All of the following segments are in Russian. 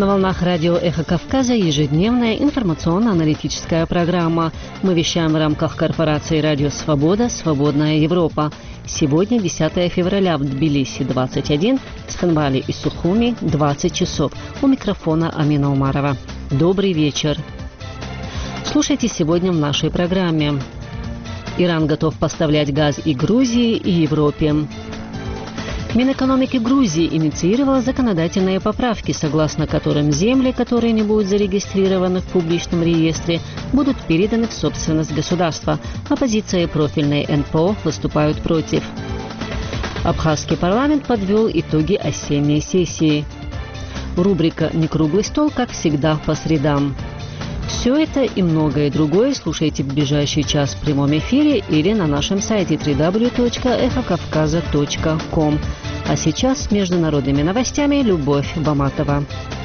На волнах радио «Эхо Кавказа» ежедневная информационно-аналитическая программа. Мы вещаем в рамках корпорации «Радио Свобода. Свободная Европа». Сегодня 10 февраля в Тбилиси 21, в Цхинвале и Сухуми 20 часов. У микрофона Амина Умарова. Добрый вечер. Слушайте сегодня в нашей программе. Иран готов поставлять газ и Грузии, и Европе. Минэкономики Грузии инициировала законодательные поправки, согласно которым земли, которые не будут зарегистрированы в публичном реестре, будут переданы в собственность государства. Оппозиция и профильные НПО выступают против. Абхазский парламент подвел итоги осенней сессии. Рубрика «Некруглый стол», как всегда, по средам. Все это и многое другое слушайте в ближайший час в прямом эфире или на нашем сайте www.эхокавказа.ком. А сейчас с международными новостями Любовь Баматова.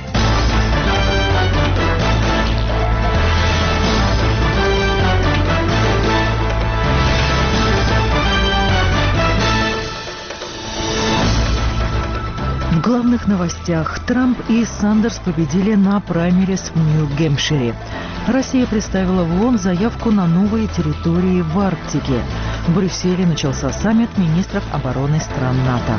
В главных новостях. Трамп и Сандерс победили на праймерис в Нью-Гэмпшире. Россия представила в ООН заявку на новые территории в Арктике. В Брюсселе начался саммит министров обороны стран НАТО.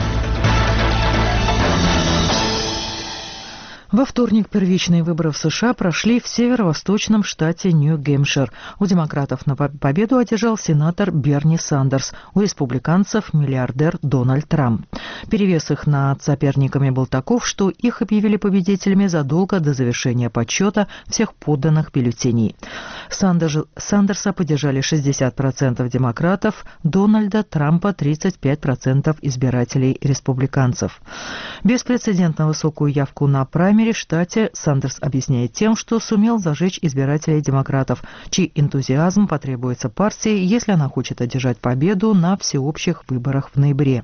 Во вторник первичные выборы в США прошли в северо-восточном штате Нью-Гэмпшир. У демократов на победу одержал сенатор Берни Сандерс, у республиканцев миллиардер Дональд Трамп. Перевес их над соперниками был таков, что их объявили победителями задолго до завершения подсчета всех подданных бюллетеней. Сандерса поддержали 60% демократов, Дональда Трампа 35% избирателей республиканцев. Беспрецедентно высокую явку на праймерис в штате Сандерс объясняет тем, что сумел зажечь избирателей демократов, чей энтузиазм потребуется партии, если она хочет одержать победу на всеобщих выборах в ноябре.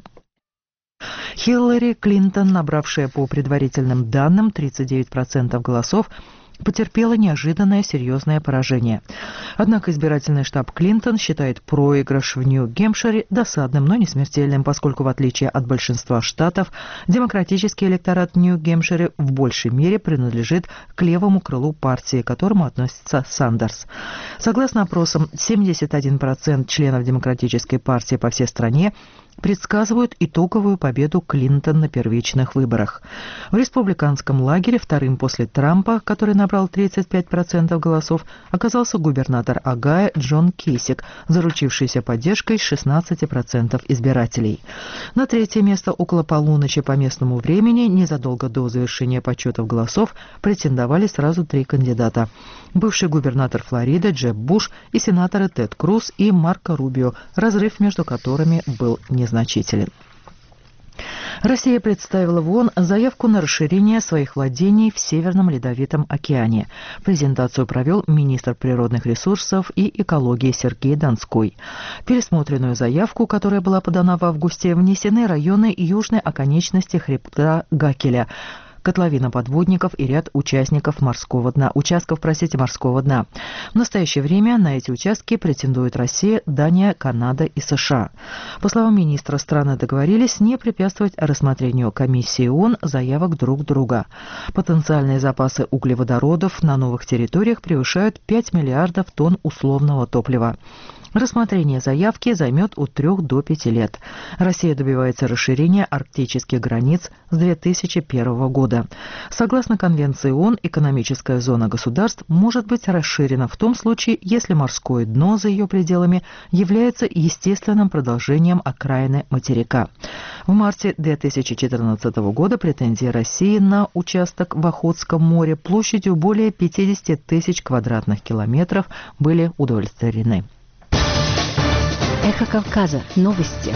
Хиллари Клинтон, набравшая по предварительным данным 39% голосов, потерпела неожиданное серьезное поражение. Однако избирательный штаб Клинтон считает проигрыш в Нью-Гэмпшире досадным, но не смертельным, поскольку, в отличие от большинства штатов, демократический электорат в Нью-Гэмпшире в большей мере принадлежит к левому крылу партии, к которому относится Сандерс. Согласно опросам, 71% членов демократической партии по всей стране предсказывают итоговую победу Клинтон на первичных выборах. В республиканском лагере вторым после Трампа, который набрал 35% голосов, оказался губернатор Огайо Джон Кейсик, заручившийся поддержкой 16% избирателей. На третье место около полуночи по местному времени, незадолго до завершения подсчетов голосов, претендовали сразу три кандидата. Бывший губернатор Флориды Джеб Буш и сенаторы Тед Круз и Марко Рубио, разрыв между которыми был незначителен. Россия представила в ООН заявку на расширение своих владений в Северном Ледовитом океане. Презентацию провел министр природных ресурсов и экологии Сергей Донской. В пересмотренную заявку, которая была подана в августе, внесены районы южной оконечности хребта Гакеля, котловина подводников и ряд участков морского дна. В настоящее время на эти участки претендуют Россия, Дания, Канада и США. По словам министра, страны договорились не препятствовать рассмотрению комиссии ООН заявок друг друга. Потенциальные запасы углеводородов на новых территориях превышают 5 миллиардов тонн условного топлива. Рассмотрение заявки займет от 3 до 5 лет. Россия добивается расширения арктических границ с 2001 года. Согласно Конвенции ООН, экономическая зона государств может быть расширена в том случае, если морское дно за ее пределами является естественным продолжением окраины материка. В марте 2014 года претензии России на участок в Охотском море площадью более 50 тысяч квадратных километров были удовлетворены. Эхо Кавказа. Новости.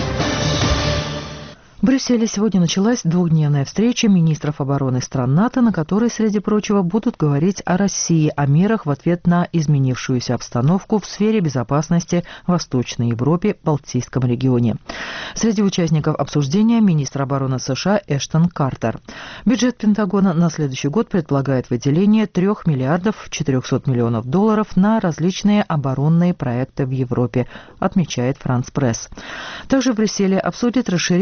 В Брюсселе сегодня началась двухдневная встреча министров обороны стран НАТО, на которой, среди прочего, будут говорить о России, о мерах в ответ на изменившуюся обстановку в сфере безопасности в Восточной Европе, Балтийском регионе. Среди участников обсуждения министр обороны США Эштон Картер. Бюджет Пентагона на следующий год предполагает выделение 3 миллиардов 400 миллионов долларов на различные оборонные проекты в Европе, отмечает Франс Пресс. Также в Брюсселе обсудят расширение роли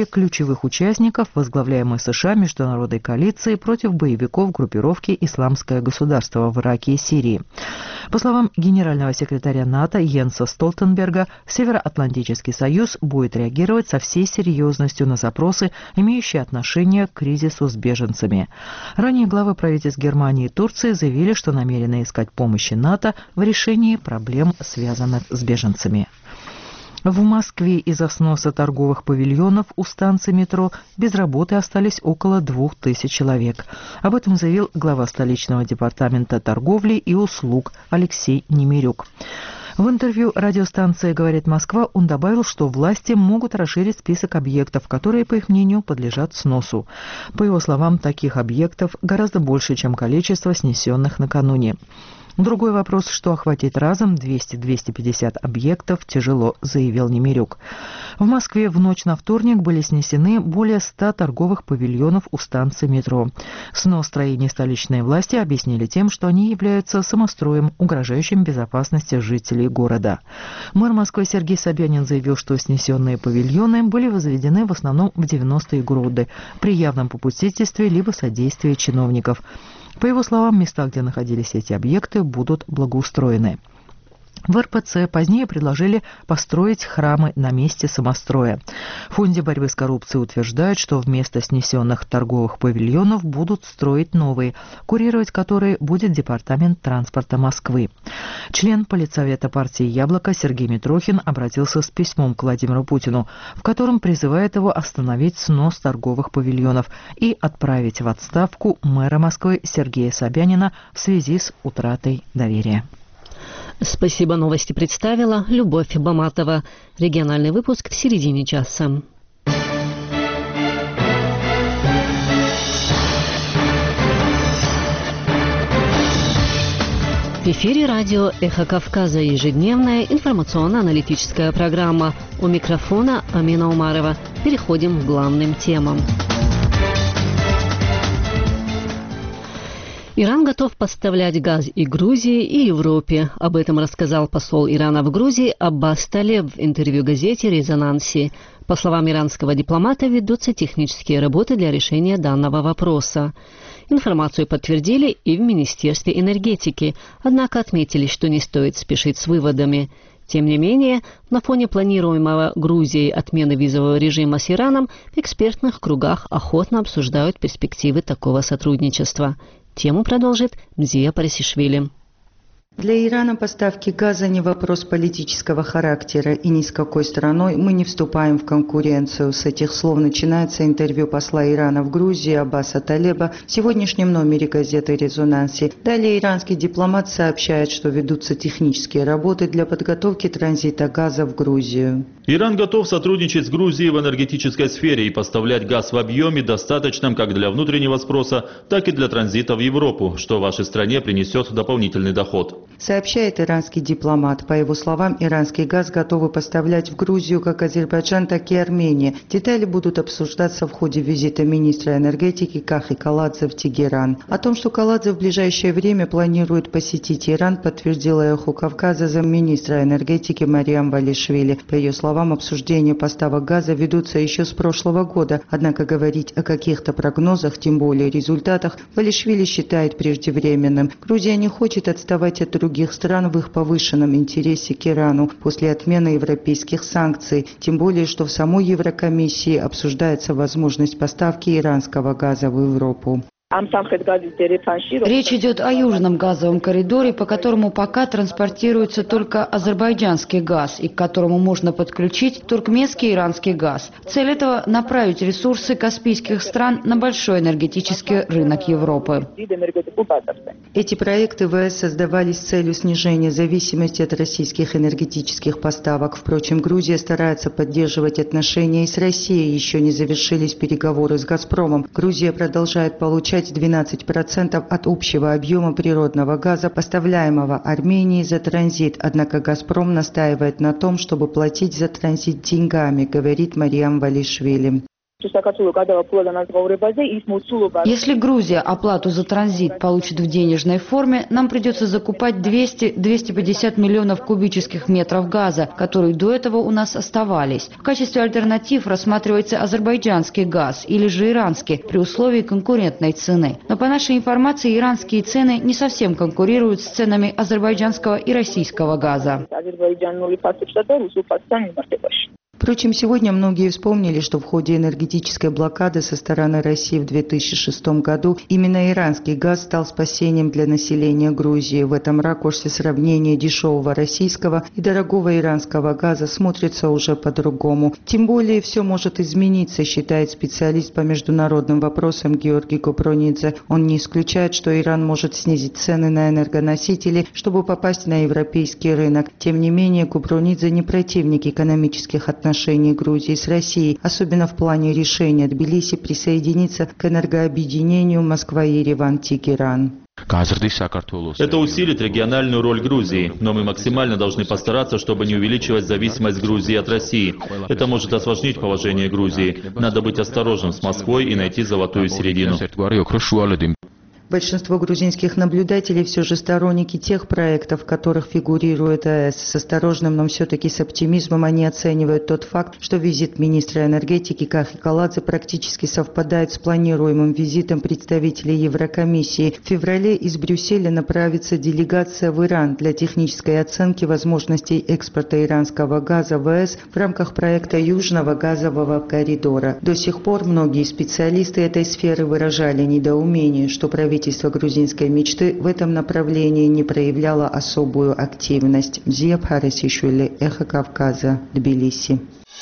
числе ключевых участников возглавляемой США международной коалиции против боевиков группировки «Исламское государство» в Ираке и Сирии. По словам генерального секретаря НАТО Йенса Столтенберга, Североатлантический союз будет реагировать со всей серьезностью на запросы, имеющие отношение к кризису с беженцами. Ранее главы правительств Германии и Турции заявили, что намерены искать помощи НАТО в решении проблем, связанных с беженцами. В Москве из-за сноса торговых павильонов у станции метро без работы остались около 2000 человек. Об этом заявил глава столичного департамента торговли и услуг Алексей Немирюк. В интервью радиостанции «Говорит Москва» он добавил, что власти могут расширить список объектов, которые, по их мнению, подлежат сносу. По его словам, таких объектов гораздо больше, чем количество снесенных накануне. Другой вопрос, что охватить разом 200-250 объектов, тяжело, заявил Немирюк. В Москве в ночь на вторник были снесены более 100 торговых павильонов у станции метро. Снос строений столичные власти объяснили тем, что они являются самостроем, угрожающим безопасности жителей города. Мэр Москвы Сергей Собянин заявил, что снесенные павильоны были возведены в основном в 90-е годы при явном попустительстве либо содействии чиновников. По его словам, места, где находились эти объекты, будут благоустроены. В РПЦ позднее предложили построить храмы на месте самостроя. В Фонде борьбы с коррупцией утверждают, что вместо снесенных торговых павильонов будут строить новые, курировать которые будет Департамент транспорта Москвы. Член Политсовета партии «Яблоко» Сергей Митрохин обратился с письмом к Владимиру Путину, в котором призывает его остановить снос торговых павильонов и отправить в отставку мэра Москвы Сергея Собянина в связи с утратой доверия. Спасибо, новости представила Любовь Баматова. Региональный выпуск в середине часа. В эфире радио «Эхо Кавказа», ежедневная информационно-аналитическая программа. У микрофона Амина Умарова. Переходим к главным темам. Иран готов поставлять газ и Грузии, и Европе. Об этом рассказал посол Ирана в Грузии Аббас Талеб в интервью газете «Резонанси». По словам иранского дипломата, ведутся технические работы для решения данного вопроса. Информацию подтвердили и в Министерстве энергетики, однако отметили, что не стоит спешить с выводами. Тем не менее, на фоне планируемого Грузией отмены визового режима с Ираном в экспертных кругах охотно обсуждают перспективы такого сотрудничества. Тему продолжит Мзия Парисишвили. Для Ирана поставки газа не вопрос политического характера, и ни с какой страной мы не вступаем в конкуренцию. С этих слов начинается интервью посла Ирана в Грузии Аббаса Талеба в сегодняшнем номере газеты «Резонанси». Далее иранский дипломат сообщает, что ведутся технические работы для подготовки транзита газа в Грузию. Иран готов сотрудничать с Грузией в энергетической сфере и поставлять газ в объеме, достаточном как для внутреннего спроса, так и для транзита в Европу, что вашей стране принесет дополнительный доход. Сообщает иранский дипломат. По его словам, иранский газ готовы поставлять в Грузию как Азербайджан, так и Армения. Детали будут обсуждаться в ходе визита министра энергетики Кахи Каладзе в Тегеран. О том, что Каладзе в ближайшее время планирует посетить Иран, подтвердила «Эхо Кавказа» замминистра энергетики Мариам Валишвили. По ее словам, обсуждения поставок газа ведутся еще с прошлого года. Однако говорить о каких-то прогнозах, тем более результатах, Валишвили считает преждевременным. Грузия не хочет отставать от других стран в их повышенном интересе к Ирану после отмены европейских санкций, тем более, что в самой Еврокомиссии обсуждается возможность поставки иранского газа в Европу. Речь идет о южном газовом коридоре, по которому пока транспортируется только азербайджанский газ и к которому можно подключить туркменский и иранский газ. Цель этого – направить ресурсы каспийских стран на большой энергетический рынок Европы. Эти проекты ВС создавались с целью снижения зависимости от российских энергетических поставок. Впрочем, Грузия старается поддерживать отношения и с Россией. Еще не завершились переговоры с «Газпромом». Грузия продолжает получать 12% от общего объема природного газа, поставляемого Армении за транзит. Однако «Газпром» настаивает на том, чтобы платить за транзит деньгами, говорит Мариам Валишвили. Если Грузия оплату за транзит получит в денежной форме, нам придется закупать 200-250 миллионов кубических метров газа, которые до этого у нас оставались. В качестве альтернатив рассматривается азербайджанский газ или же иранский при условии конкурентной цены. Но по нашей информации, иранские цены не совсем конкурируют с ценами азербайджанского и российского газа. Впрочем, сегодня многие вспомнили, что в ходе энергетической блокады со стороны России в 2006 году именно иранский газ стал спасением для населения Грузии. В этом ракурсе сравнение дешевого российского и дорогого иранского газа смотрится уже по-другому. Тем более все может измениться, считает специалист по международным вопросам Георгий Купронидзе. Он не исключает, что Иран может снизить цены на энергоносители, чтобы попасть на европейский рынок. Тем не менее, Купронидзе не противник экономических отношений Грузии с Россией, особенно в плане решения Тбилиси присоединиться к энергообъединению Москва-Ереван-Тегеран. Это усилит региональную роль Грузии, но мы максимально должны постараться, чтобы не увеличивать зависимость Грузии от России. Это может осложнить положение Грузии. Надо быть осторожным с Москвой и найти золотую середину. Большинство грузинских наблюдателей все же сторонники тех проектов, в которых фигурирует АЭС. С осторожным, но все-таки с оптимизмом они оценивают тот факт, что визит министра энергетики Кахи Каладзе практически совпадает с планируемым визитом представителей Еврокомиссии. В феврале из Брюсселя направится делегация в Иран для технической оценки возможностей экспорта иранского газа в АЭС в рамках проекта Южного газового коридора. До сих пор многие специалисты этой сферы выражали недоумение, что правительство грузинской мечты в этом направлении не проявляло особую активность. Зия Парасишвили, Эхо Кавказа, Тбилиси.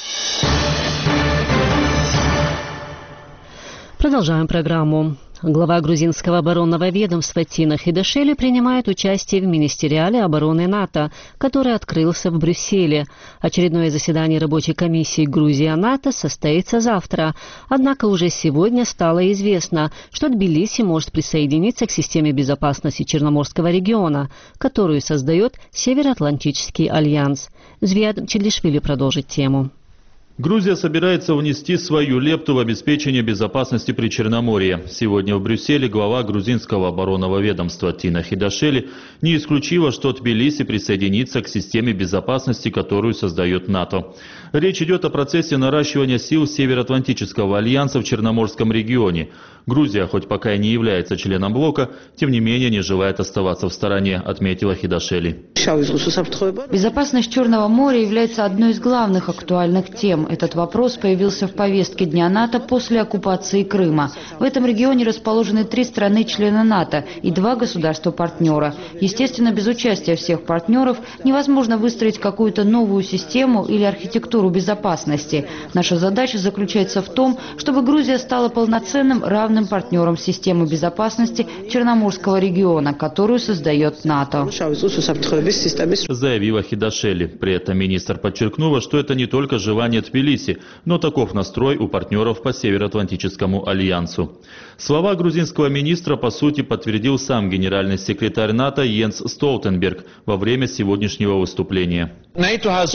Продолжаем программу. Глава грузинского оборонного ведомства Тина Хидашели принимает участие в Министериале обороны НАТО, который открылся в Брюсселе. Очередное заседание рабочей комиссии Грузия-НАТО состоится завтра. Однако уже сегодня стало известно, что Тбилиси может присоединиться к системе безопасности Черноморского региона, которую создает Североатлантический альянс. Звияд Челишвили продолжит тему. Грузия собирается внести свою лепту в обеспечение безопасности при Черноморье. Сегодня в Брюсселе глава грузинского оборонного ведомства Тина Хидашели не исключила, что Тбилиси присоединится к системе безопасности, которую создает НАТО. Речь идет о процессе наращивания сил Североатлантического альянса в Черноморском регионе. Грузия, хоть пока и не является членом блока, тем не менее не желает оставаться в стороне, отметила Хидашели. Безопасность Черного моря является одной из главных актуальных тем. Этот вопрос появился в повестке Дня НАТО после оккупации Крыма. В этом регионе расположены 3 страны-члена НАТО и 2 государства-партнера. Естественно, без участия всех партнеров невозможно выстроить какую-то новую систему или архитектуру безопасности. Наша задача заключается в том, чтобы Грузия стала полноценным равным партнером системы безопасности Черноморского региона, которую создает НАТО. Заявила Хидашели. При этом министр подчеркнула, что это не только желание Тбилиси, но таков настрой у партнеров по Североатлантическому альянсу. Слова грузинского министра, по сути, подтвердил сам генеральный секретарь НАТО Йенс Столтенберг во время сегодняшнего выступления. НАТО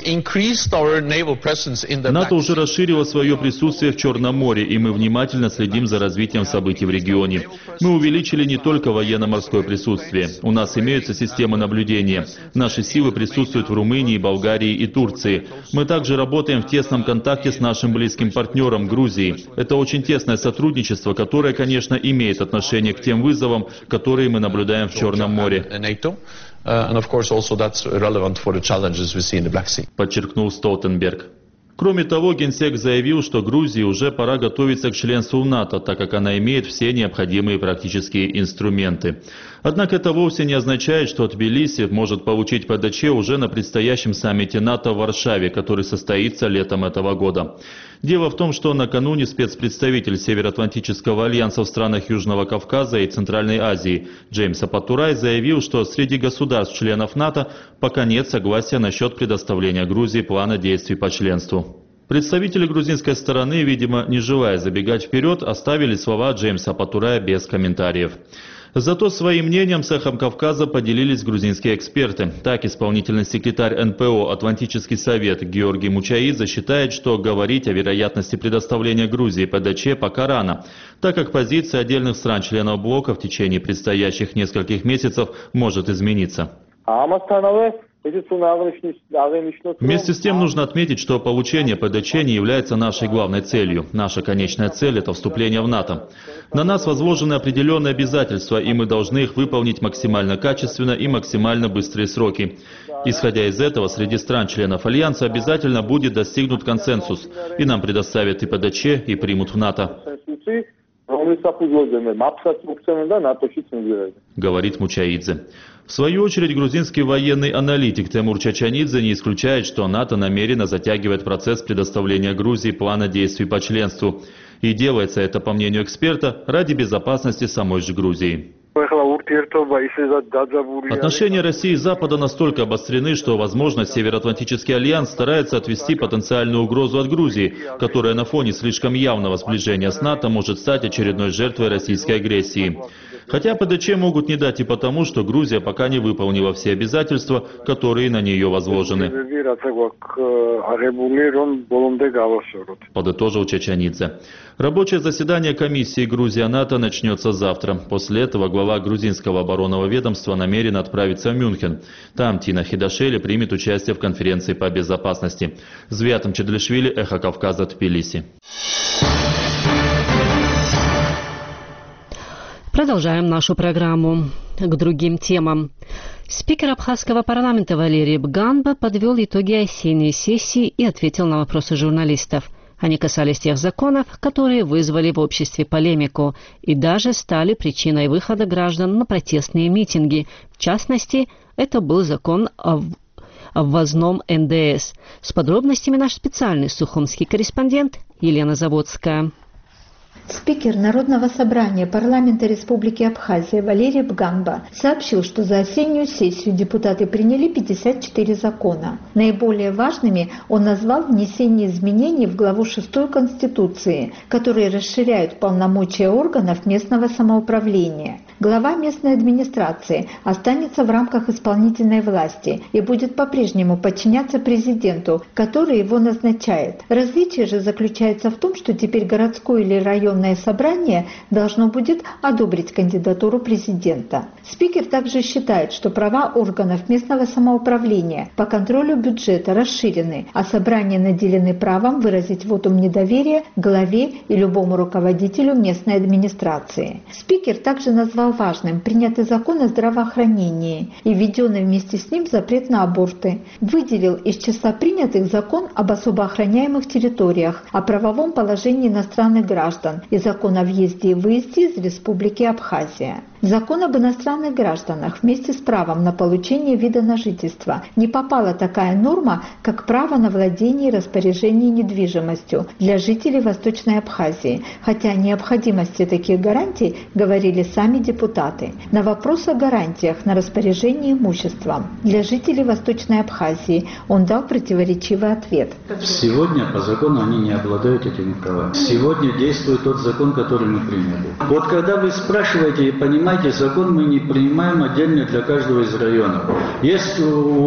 уже расширило свое присутствие в Черном море, и мы внимательно следим за развитием событий в регионе. Мы увеличили не только военно-морское присутствие. У нас имеются системы наблюдения. Наши силы присутствуют в Румынии, Болгарии и Турции. Мы также работаем в тесном контакте с нашим близким партнером Грузией. Это очень тесное сотрудничество, которое, конечно, имеет отношение к тем вызовам, которые мы наблюдаем в Черном море. Подчеркнул Столтенберг. Кроме того, Генсек заявил, что Грузии уже пора готовиться к членству в НАТО, так как она имеет все необходимые практические инструменты. Однако это вовсе не означает, что Тбилиси может получить ПДЧ уже на предстоящем саммите НАТО в Варшаве, который состоится летом этого года. Дело в том, что накануне спецпредставитель Североатлантического альянса в странах Южного Кавказа и Центральной Азии Джеймс Апатурай заявил, что среди государств-членов НАТО пока нет согласия насчет предоставления Грузии плана действий по членству. Представители грузинской стороны, видимо, не желая забегать вперед, оставили слова Джеймса Апатурая без комментариев. Зато своим мнением с «Эхом Кавказа» поделились грузинские эксперты. Так, исполнительный секретарь НПО «Атлантический совет» Георгий Мучаидзе считает, что говорить о вероятности предоставления Грузии ПДЧ пока рано, так как позиция отдельных стран-членов блока в течение предстоящих нескольких месяцев может измениться. Вместе с тем нужно отметить, что получение ПДЧ не является нашей главной целью. Наша конечная цель – это вступление в НАТО. На нас возложены определенные обязательства, и мы должны их выполнить максимально качественно и максимально быстрые сроки. Исходя из этого, среди стран-членов Альянса обязательно будет достигнут консенсус, и нам предоставят и ПДЧ, и примут в НАТО. Говорит Мучаидзе. В свою очередь, грузинский военный аналитик Темур Чачанидзе не исключает, что НАТО намеренно затягивает процесс предоставления Грузии плана действий по членству. И делается это, по мнению эксперта, ради безопасности самой же Грузии. Отношения России и Запада настолько обострены, что, возможно, Североатлантический альянс старается отвести потенциальную угрозу от Грузии, которая на фоне слишком явного сближения с НАТО может стать очередной жертвой российской агрессии. Хотя ПДЧ могут не дать и потому, что Грузия пока не выполнила все обязательства, которые на нее возложены. Подытожил Чачанидзе. Рабочее заседание комиссии Грузия-НАТО начнется завтра. После этого глава грузинского оборонного ведомства намерен отправиться в Мюнхен. Там Тина Хидашели примет участие в конференции по безопасности. Звиатом Чедлишвили, Эхо Кавказа, Тбилиси. Продолжаем нашу программу к другим темам. Спикер Абхазского парламента Валерий Бганба подвел итоги осенней сессии и ответил на вопросы журналистов. Они касались тех законов, которые вызвали в обществе полемику и даже стали причиной выхода граждан на протестные митинги. В частности, это был закон о ввозном НДС. С подробностями наш специальный сухумский корреспондент Елена Заводская. Спикер Народного собрания парламента Республики Абхазия Валерий Бганба сообщил, что за осеннюю сессию депутаты приняли 54 закона. Наиболее важными он назвал внесение изменений в главу 6 Конституции, которые расширяют полномочия органов местного самоуправления. Глава местной администрации останется в рамках исполнительной власти и будет по-прежнему подчиняться президенту, который его назначает. Различие же заключается в том, что теперь городское или районное собрание должно будет одобрить кандидатуру президента. Спикер также считает, что права органов местного самоуправления по контролю бюджета расширены, а собрания наделены правом выразить вотум недоверия главе и любому руководителю местной администрации. Спикер также назвал важным принятый закон о здравоохранении и введенный вместе с ним запрет на аборты. Выделил из числа принятых закон об особо охраняемых территориях, о правовом положении иностранных граждан и закон о въезде и выезде из Республики Абхазия. Закон об иностранных гражданах вместе с правом на получение вида на жительство не попала такая норма, как право на владение и распоряжение недвижимостью для жителей Восточной Абхазии, хотя о необходимости таких гарантий говорили сами депутаты. На вопрос о гарантиях на распоряжение имуществом для жителей Восточной Абхазии он дал противоречивый ответ. Сегодня по закону они не обладают этими правами. Сегодня действует тот закон, который мы приняли. Вот когда вы спрашиваете, понимаете, закон мы не принимаем отдельно для каждого из районов. Есть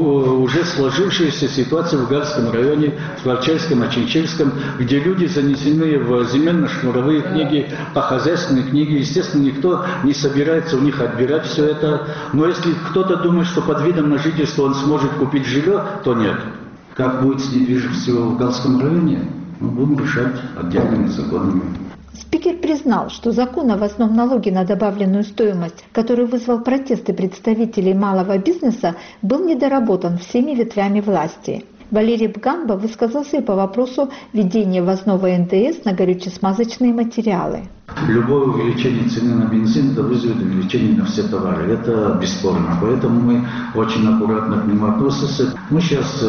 уже сложившаяся ситуация в Гальском районе, в Ларчельском, Очинчельском, где люди занесены в земельно-шнуровые книги, по хозяйственной книге. Естественно, никто не собирается у них отбирать все это. Но если кто-то думает, что под видом на жительство он сможет купить жилье, то нет. Как будет с недвижимостью в Гальском районе, мы будем решать отдельными законами. Спикер признал, что закон о ввозном налоге на добавленную стоимость, который вызвал протесты представителей малого бизнеса, был недоработан всеми ветвями власти. Валерий Бганба высказался и по вопросу введения ввозного НДС на горюче-смазочные материалы. Любое увеличение цены на бензин вызовет увеличение на все товары. Это бесспорно. Поэтому мы очень аккуратно к нему относимся. Мы сейчас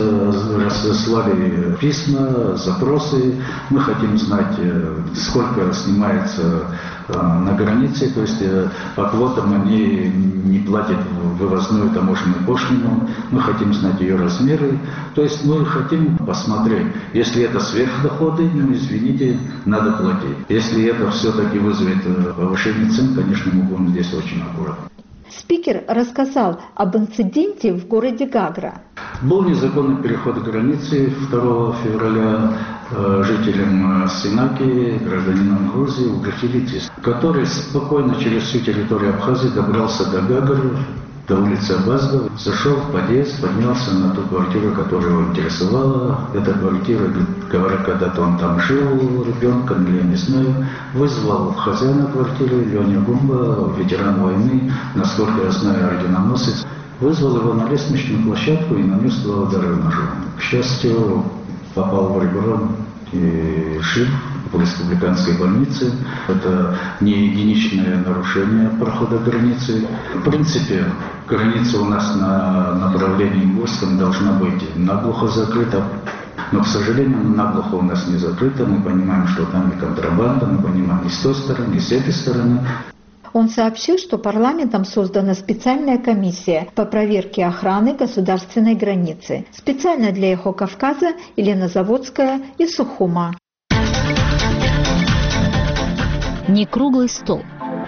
разослали письма, запросы. Мы хотим знать, сколько снимается на границе. То есть по квотам они не платят вывозную таможенную пошлину. Мы хотим знать ее размеры. То есть мы хотим посмотреть, если это сверхдоходы, ну извините, надо платить. Если это все-таки не вызовет повышение цен, конечно, мы будем здесь очень аккуратны. Спикер рассказал об инциденте в городе Гагра. Был незаконный переход границы 2 февраля жителям Синакии, гражданином Грузии, Уграхилитис, который спокойно через всю территорию Абхазии добрался до Гагры, до улицы Абазга, зашел в подъезд, поднялся на ту квартиру, которая его интересовала. Эта квартира, говорят, когда-то он там жил ребенком, или я не знаю, вызвал хозяина квартиры, Леня Гумба, ветеран войны, насколько я знаю, орденоносец, вызвал его на лестничную площадку и нанес 2 удара ножом. К счастью, попал в ребро и жив в республиканской больнице. Это не единичное нарушение прохода границы. В принципе, граница у нас на направлении Горском должна быть наглухо закрыта. Но, к сожалению, наглухо у нас не закрыта. Мы понимаем, что там и контрабанда, мы понимаем и с той стороны, и с этой стороны. Он сообщил, что парламентом создана специальная комиссия по проверке охраны государственной границы. Специально для Эхо-Кавказа Елена Заводская из Сухума. Не круглый стол.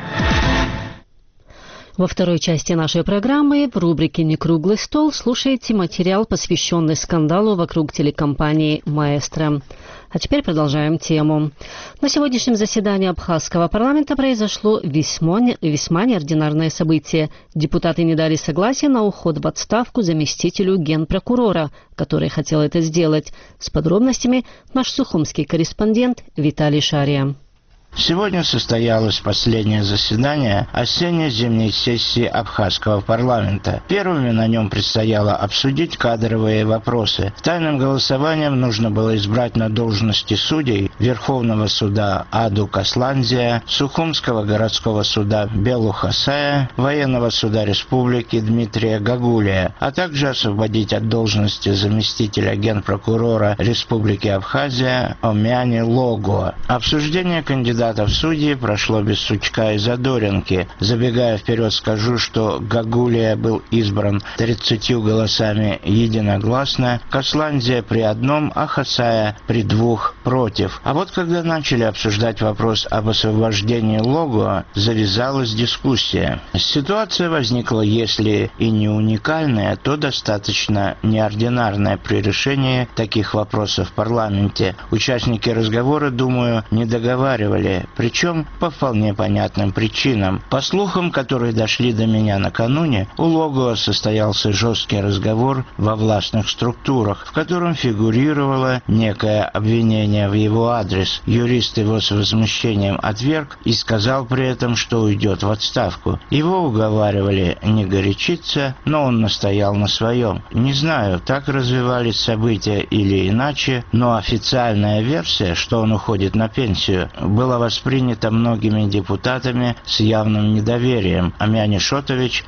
Во второй части нашей программы в рубрике «Не круглый стол» слушаете материал, посвященный скандалу вокруг телекомпании «Маэстро». А теперь продолжаем тему. На сегодняшнем заседании Абхазского парламента произошло весьма неординарное событие. Депутаты не дали согласия на уход в отставку заместителю генпрокурора, который хотел это сделать. С подробностями наш сухумский корреспондент Виталий Шария. Сегодня состоялось последнее заседание осенне-зимней сессии Абхазского парламента. Первыми на нем предстояло обсудить кадровые вопросы. Тайным голосованием нужно было избрать на должности судей Верховного суда Аду Касландзия, Сухумского городского суда Белу Хасая, Военного суда республики Дмитрия Гагулия, а также освободить от должности заместителя генпрокурора Республики Абхазия Омяни Лого. Обсуждение кандидатов в судьи прошло без сучка и задоринки. Забегая вперед, скажу, что Гагулия был избран 30 голосами единогласно, Касландзия при 1, а Хасая при 2 против. А вот когда начали обсуждать вопрос об освобождении Лого, завязалась дискуссия. Ситуация возникла, если и не уникальная, то достаточно неординарная при решении таких вопросов в парламенте. Участники разговора, думаю, не договаривали, причем по вполне понятным причинам. По слухам, которые дошли до меня накануне, у Лого состоялся жесткий разговор во властных структурах, в котором фигурировало некое обвинение в его адрес. Юрист его с возмущением отверг и сказал при этом, что уйдет в отставку. Его уговаривали не горячиться, но он настоял на своем. Не знаю, так развивались события или иначе, но официальная версия, что он уходит на пенсию, была воспринята многими депутатами с явным недоверием. Омяни Шотович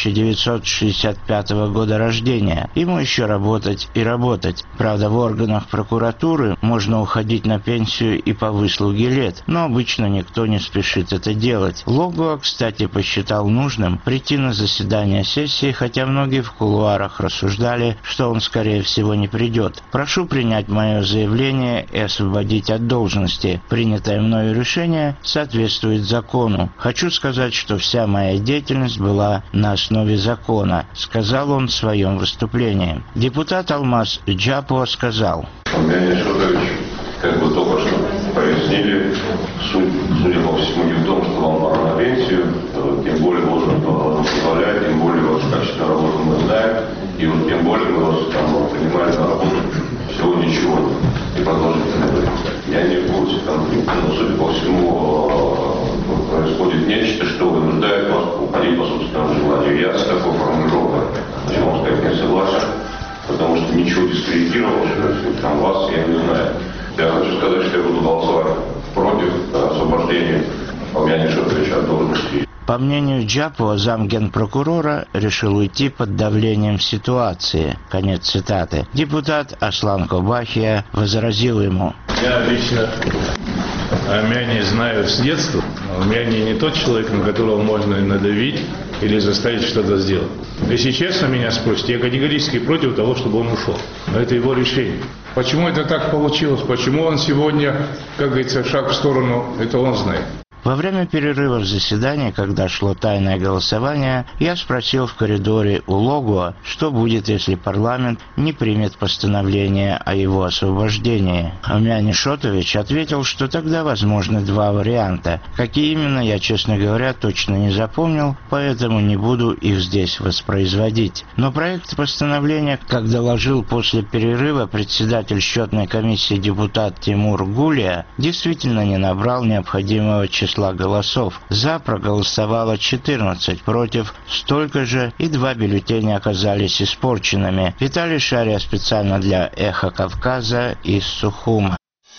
1965 года рождения. Ему еще работать и работать. Правда, в органах прокуратуры можно уходить на пенсию и по выслуге лет, но обычно никто не спешит это делать. Лого, кстати, посчитал нужным прийти на заседание сессии, хотя многие в кулуарах рассуждали, что он, скорее всего, не придет. Прошу принять мое заявление и освободить от должности. Принятое мною решение соответствует закону. Хочу сказать, что вся моя деятельность была на основе закона, сказал он в своем выступлении. Депутат Алмаз Джапова сказал: Омяни Шотович, как бы только что пояснили, судя по всему, не в том, что вам пора на пенсию, тем более должен возглавлять, тем более вашу качественную работу мы знаем, и вот тем более мы вас там принимали на работу всего ничего и продолжительное время. Я не в курсе, там, но, судя по всему, происходит нечто, что вынуждает вас уходить по собственному желанию. Я с такой формулировкой, хочу вам сказать, не согласен, потому что ничего дискредитировавшего там вас я не знаю. Я хочу сказать, что я буду голосовать против освобождения Омяни Шотовича от должности. По мнению Джапова, замгенпрокурора решил уйти под давлением ситуации. Конец цитаты. Депутат Аслан Кобахия возразил ему: Я лично Омяни знаю с детства. Омяни не тот человек, на которого можно надавить или заставить что-то сделать. Если честно меня спросите, я категорически против того, чтобы он ушел. Но это его решение. Почему это так получилось? Почему он сегодня, как говорится, шаг в сторону, это он знает. Во время перерыва в заседании, когда шло тайное голосование, я спросил в коридоре у Логуа, что будет, если парламент не примет постановление о его освобождении. Амяни Шотович ответил, что тогда возможны два варианта. Какие именно, я, честно говоря, точно не запомнил, поэтому не буду их здесь воспроизводить. Но проект постановления, как доложил после перерыва председатель счетной комиссии депутат Тимур Гулия, действительно не набрал необходимого числа голосов. За проголосовало 14, против столько же, и 2 бюллетеня оказались испорченными. Виталий Шария специально для «Эхо Кавказа» из Сухума.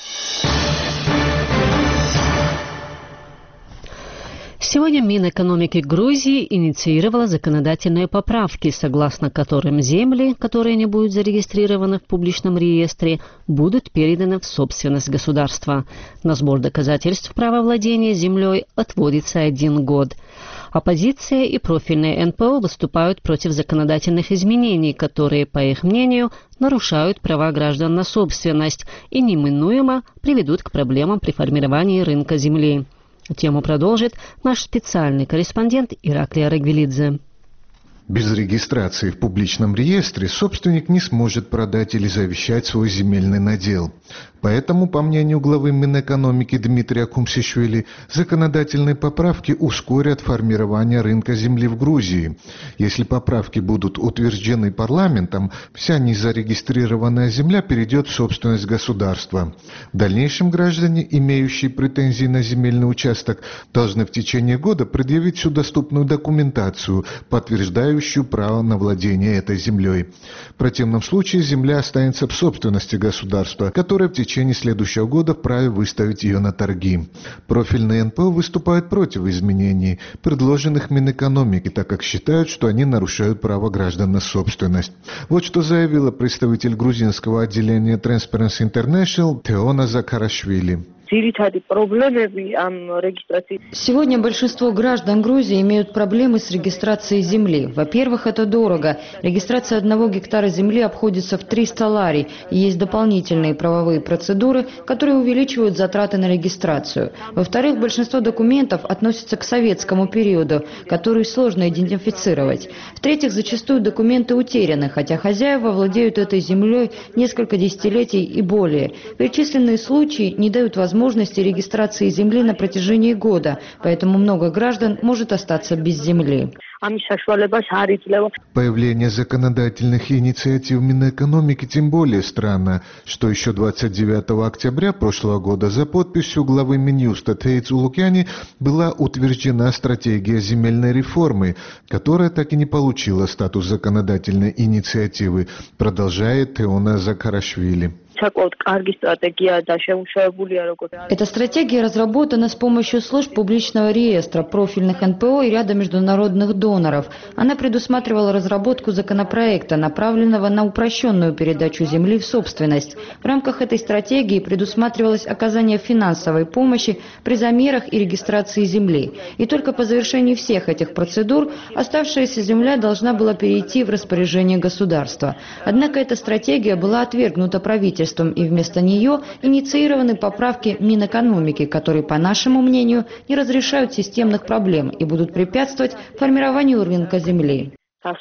Сегодня Минэкономики Грузии инициировала законодательные поправки, согласно которым земли, которые не будут зарегистрированы в публичном реестре, будут переданы в собственность государства. На сбор доказательств права владения землей отводится 1 год. Оппозиция и профильные НПО выступают против законодательных изменений, которые, по их мнению, нарушают права граждан на собственность и неминуемо приведут к проблемам при формировании рынка земли. Тему продолжит наш специальный корреспондент Ираклий Арагвелидзе. Без регистрации в публичном реестре собственник не сможет продать или завещать свой земельный надел. Поэтому, по мнению главы Минэкономики Дмитрия Кумсишвили, законодательные поправки ускорят формирование рынка земли в Грузии. Если поправки будут утверждены парламентом, вся незарегистрированная земля перейдет в собственность государства. В дальнейшем граждане, имеющие претензии на земельный участок, должны в течение года предъявить всю доступную документацию, подтверждающую право на владение этой землей. В противном случае земля останется в собственности государства, которое в течение следующего года вправе выставить ее на торги. Профильные НПО выступают против изменений, предложенных Минэкономики, так как считают, что они нарушают право граждан на собственность. Вот что заявила представитель грузинского отделения Transparency International Теона Закарашвили. Сегодня большинство граждан Грузии имеют проблемы с регистрацией земли. Во-первых, это дорого. Регистрация 1 гектара земли обходится в 300 лари, и есть дополнительные правовые процедуры, которые увеличивают затраты на регистрацию. Во-вторых, большинство документов относятся к советскому периоду, который сложно идентифицировать. В-третьих, зачастую документы утеряны, хотя хозяева владеют этой землей несколько десятилетий и более. Перечисленные случаи не дают возможности регистрации земли на протяжении года, поэтому много граждан может остаться без земли. Появление законодательных инициатив Минэкономики тем более странно, что еще 29 октября прошлого года за подписью главы Минюста Тейцу Лукьяни была утверждена стратегия земельной реформы, которая так и не получила статус законодательной инициативы, продолжает Теона Закарашвили. Эта стратегия разработана с помощью служб публичного реестра, профильных НПО и ряда международных доноров. Она предусматривала разработку законопроекта, направленного на упрощенную передачу земли в собственность. В рамках этой стратегии предусматривалось оказание финансовой помощи при замерах и регистрации земли. И только по завершении всех этих процедур оставшаяся земля должна была перейти в распоряжение государства. Однако эта стратегия была отвергнута правительством, и вместо нее инициированы поправки Минэкономики, которые, по нашему мнению, не разрешают системных проблем и будут препятствовать формированию рынка земли. В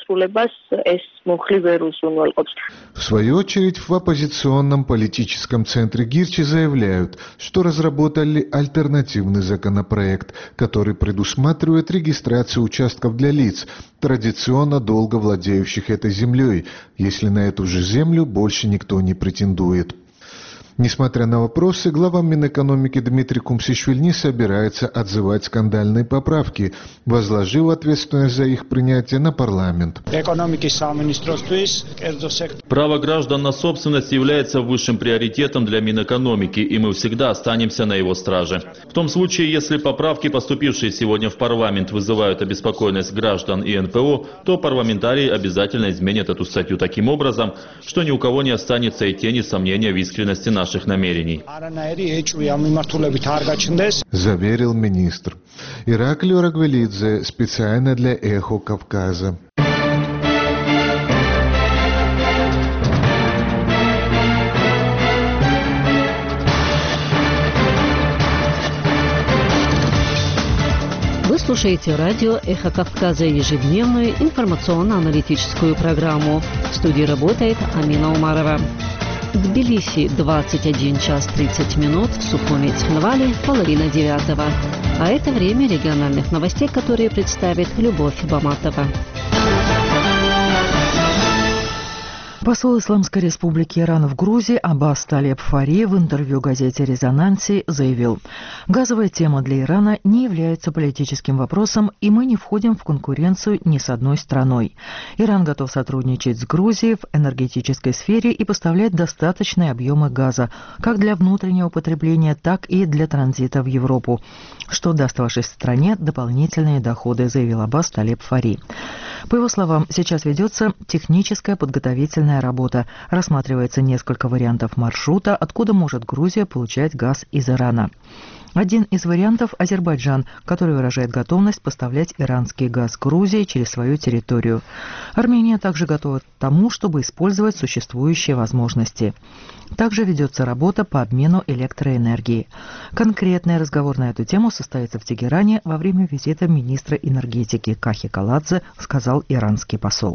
свою очередь, в оппозиционном политическом центре Гирчи заявляют, что разработали альтернативный законопроект, который предусматривает регистрацию участков для лиц, традиционно долго владеющих этой землей, если на эту же землю больше никто не претендует. Несмотря на вопросы, глава Минэкономики Дмитрий Кумсишвили не собирается отзывать скандальные поправки, возложив ответственность за их принятие на парламент. Право граждан на собственность является высшим приоритетом для Минэкономики, и мы всегда останемся на его страже. В том случае, если поправки, поступившие сегодня в парламент, вызывают обеспокоенность граждан и НПО, то парламентарии обязательно изменят эту статью таким образом, что ни у кого не останется и тени сомнения в искренности наших намерений. Заверил министр. Ираклий Арагвелидзе специально для «Эхо Кавказа». слушаете радио «Эхо Кавказа», ежедневную информационно-аналитическую программу. В студии работает Амина Умарова. В Тбилиси 21 час 30 минут, в Сухуме Цхинвале половина 9. А это время региональных новостей, которые представит Любовь Баматова. Посол Исламской Республики Иран в Грузии Аббас Талеб Фари в интервью газете «Резонанси» заявил: «Газовая тема для Ирана не является политическим вопросом, и мы не входим в конкуренцию ни с одной страной. Иран готов сотрудничать с Грузией в энергетической сфере и поставлять достаточные объемы газа, как для внутреннего потребления, так и для транзита в Европу, что даст вашей стране дополнительные доходы», заявил Аббас Талеб Фари. По его словам, сейчас ведется техническая подготовительная работа. Рассматривается несколько вариантов маршрута, откуда может Грузия получать газ из Ирана. Один из вариантов – Азербайджан, который выражает готовность поставлять иранский газ Грузии через свою территорию. Армения также готова к тому, чтобы использовать существующие возможности. Также ведется работа по обмену электроэнергии. Конкретный разговор на эту тему состоится в Тегеране во время визита министра энергетики Кахи Каладзе, сказал иранский посол.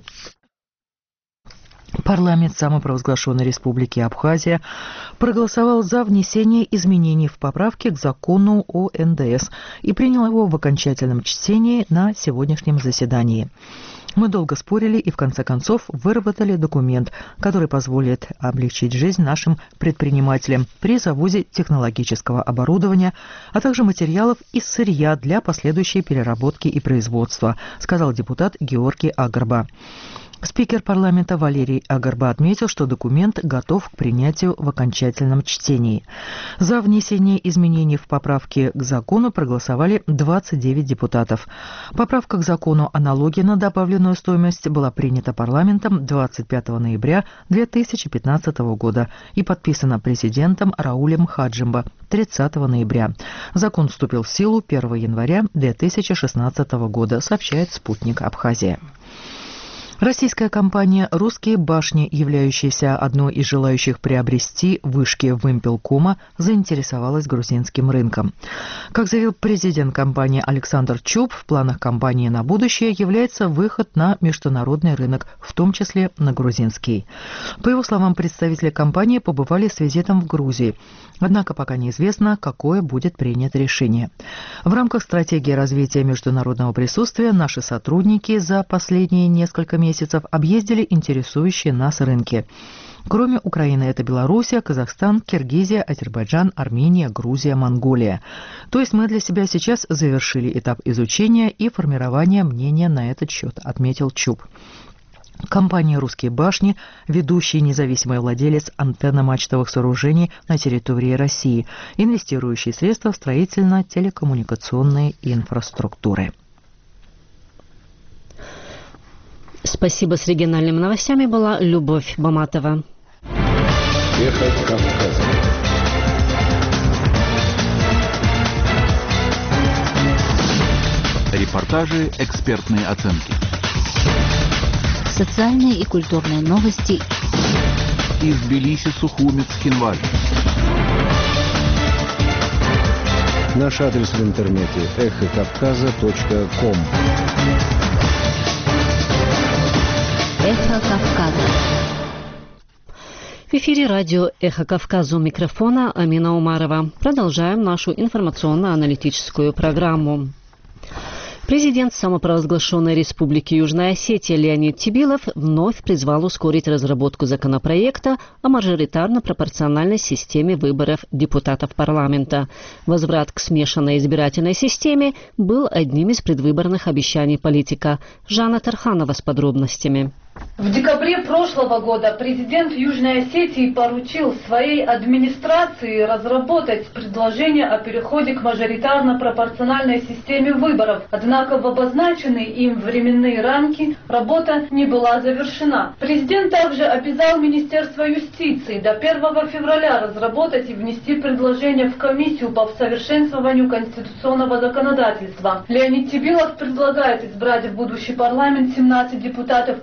Парламент самопровозглашенной Республики Абхазия проголосовал за внесение изменений в поправки к закону о НДС и принял его в окончательном чтении на сегодняшнем заседании. Мы долго спорили и в конце концов выработали документ, который позволит облегчить жизнь нашим предпринимателям при завозе технологического оборудования, а также материалов и сырья для последующей переработки и производства, сказал депутат Георгий Агарба. Спикер парламента Валерий Агарба отметил, что документ готов к принятию в окончательном чтении. За внесение изменений в поправки к закону проголосовали 29 депутатов. Поправка к закону о налоге на добавленную стоимость была принята парламентом 25 ноября 2015 года и подписана президентом Раулем Хаджимба 30 ноября. Закон вступил в силу 1 января 2016 года, сообщает «Спутник Абхазия». Российская компания «Русские башни», являющаяся одной из желающих приобрести вышки Вымпелкома, заинтересовалась грузинским рынком. Как заявил президент компании Александр Чуб, в планах компании на будущее является выход на международный рынок, в том числе на грузинский. По его словам, представители компании побывали с визитом в Грузии. Однако пока неизвестно, какое будет принято решение. В рамках стратегии развития международного присутствия наши сотрудники за последние несколько месяцев объездили интересующие нас рынки. Кроме Украины, это Белоруссия, Казахстан, Киргизия, Азербайджан, Армения, Грузия, Монголия. То есть мы для себя сейчас завершили этап изучения и формирования мнения на этот счет, отметил Чуб. Компания «Русские башни» – ведущий независимый владелец антенно-мачтовых сооружений на территории России, инвестирующий средства в строительно-телекоммуникационные инфраструктуры. Спасибо. С региональными новостями была Любовь Баматова. Эхо Кавказа. Репортажи, экспертные оценки. Социальные и культурные новости. Из Тбилиси, Сухуми, Цхинвале. Наш адрес в интернете эхокавказа.ком. Эхо Кавказа. В эфире радио «Эхо Кавказа», у микрофона Амина Умарова. Продолжаем нашу информационно-аналитическую программу. Президент самопровозглашенной Республики Южная Осетия Леонид Тибилов вновь призвал ускорить разработку законопроекта о мажоритарно-пропорциональной системе выборов депутатов парламента. Возврат к смешанной избирательной системе был одним из предвыборных обещаний политика. Жанна Тарханова с подробностями. В декабре прошлого года президент Южной Осетии поручил своей администрации разработать предложение о переходе к мажоритарно-пропорциональной системе выборов. Однако в обозначенные им временные рамки работа не была завершена. Президент также обязал Министерство юстиции до 1 февраля разработать и внести предложение в комиссию по усовершенствованию конституционного законодательства. Леонид Тибилов предлагает избрать в будущий парламент 17 депутатов по пропорциональной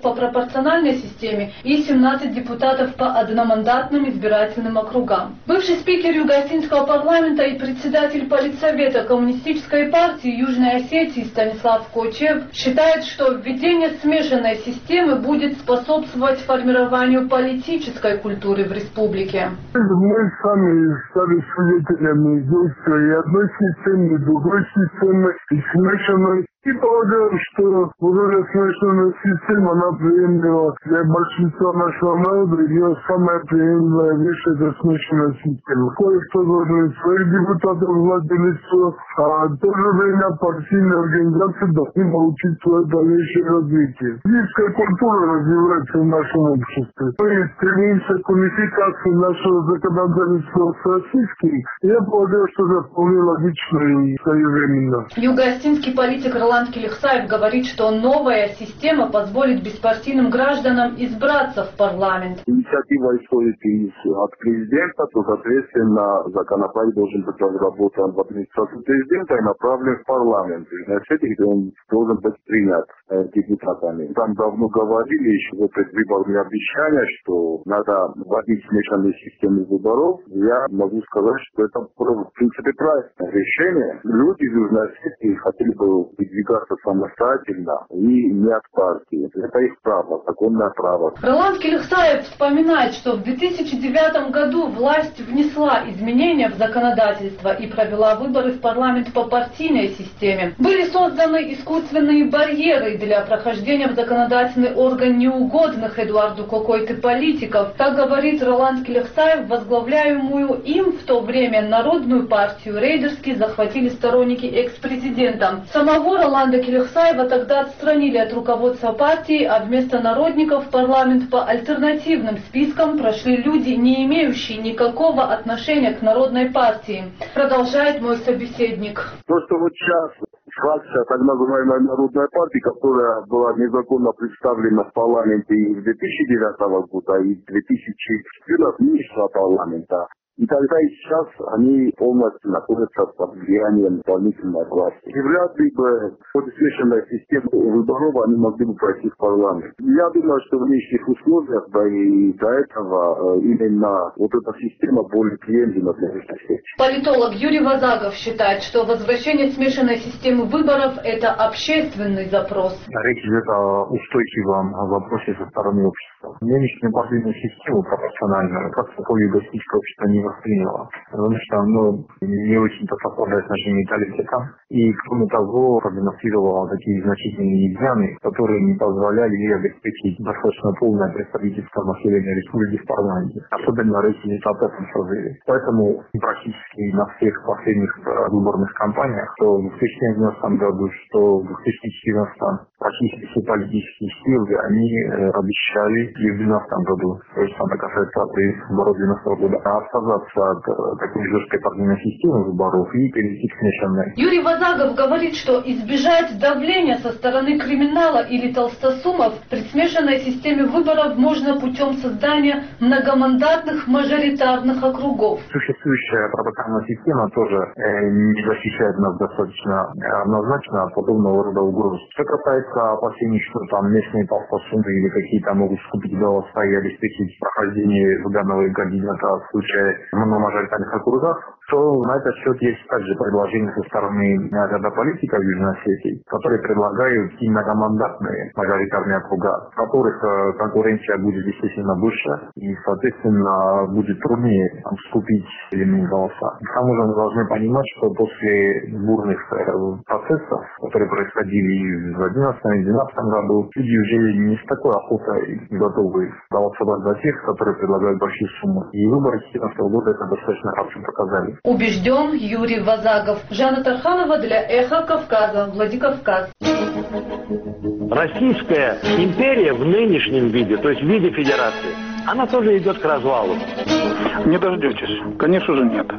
пропорциональной системе и 17 депутатов по одномандатным избирательным округам. Бывший спикер Юго-Осетинского парламента и председатель Политсовета Коммунистической партии Южной Осетии Станислав Кочев считает, что введение смешанной системы будет способствовать формированию политической культуры в республике. Мы сами стали свидетелями действия и одной системы, и другой системы, и смешанной. И полагаю, что вот эта смешанная система, она приемлема для большинства нашего народа. Ее самая приемлемая вещь – это смешанная система. Кое-кто должен своих депутатов владеть лицо, а в то же время партийные организации должны получить свое дальнейшее развитие. Политическая культура развивается в нашем обществе. Мы стремимся к унификации нашего законодательства с российским. Я полагаю, что это вполне логично и своевременно. Юго-Осетинский политик Роланд Келихсаев говорит, что новая система позволит беспартийным гражданам избраться в парламент. Инициатива исходит от президента, то, соответственно, законопроект должен быть разработан в администрации президента и направлен в парламент. И на все-таки он должен быть принят депутатами. Там давно говорили, еще в предвыборные обещания, что надо вводить смешанные системы выборов. Я могу сказать, что это, в принципе, правильное решение. Люди в Южной Осетии хотели бы выдвигаться самостоятельно и не от партии. Это их право, законное право. Роланд Келихсаев вспоминает, что в 2009 году власть внесла изменения в законодательство и провела выборы в парламент по партийной системе. Были созданы искусственные барьеры для прохождения в законодательный орган неугодных Эдуарду Кокойты политиков. Так говорит Роланд Келихсаев, возглавляемую им в то время Народную партию рейдерски захватили сторонники экс-президента. Самого Роланда Келихсаева тогда отстранили от руководства партии, а вместо народников в парламент по альтернативным спискам прошли люди, не имеющие никакого отношения к Народной партии. Продолжает мой собеседник. То, что вот сейчас фракция так называемой Народной партии, которая была незаконно представлена в парламенте и в 2009 года, и в 2014 не шла парламента. И тогда и сейчас они полностью находятся под влиянием дополнительной власти. И вряд ли бы под смешанной системой выборов они могли бы пройти в парламент. Я думаю, что в нынешних условиях, да и до этого, именно вот эта система более приемлема для всех. Политолог Юрий Вазагов считает, что возвращение смешанной системы выборов – это общественный запрос. Речь идет о устойчивом вопросе со стороны общества. Нынешнюю партийную систему пропорциональную, как такое юго-осетинское общество не восприняло, потому что оно не очень-то совпадает с нашим менталитетом. И, кроме того, продемонстрировало такие значительные изъяны, которые не позволяли ей обеспечить достаточно полное представительство населения республики в парламенте. Особенно речь идет об этом созыве. Поэтому практически на всех последних выборных кампаниях, что в 2011 году, что в 2014, практически все политические силы, они обещали и в 2012 году, то же самое касается выборов 2012 года, отказаться от такой жесткой партийной системы выборов и перейти к смешанной. Юрий Вазагов говорит, что избежать давления со стороны криминала или толстосумов при смешанной системе выборов можно путем создания многомандатных мажоритарных округов. Существующая пропорциональная система тоже не защищает нас достаточно однозначно от подобного рода угроз. Что касается опасений, что там местные толстосумы или какие-то могут скупить голоса и обеспечить прохождение данного кандидата в случае на мажоритарных округах, то на этот счет есть также предложения со стороны ряда политиков Южной Осетии, которые предлагают и многомандатные мажоритарные округа, в которых конкуренция будет, естественно, выше и, соответственно, будет труднее скупить иные голоса. К тому же мы должны понимать, что после бурных процессов, которые происходили в 2011-2012 году, люди уже не с такой охотой готовы голосовать за тех, которые предлагают большие суммы. И выборы 2014 года это достаточно хорошо показали. Убежден Юрий Вазагов. Жанна Тарханова для «Эхо Кавказа», Владикавказ. Российская империя в нынешнем виде, то есть в виде федерации, она тоже идет к развалу. Не дождетесь. Конечно же нет.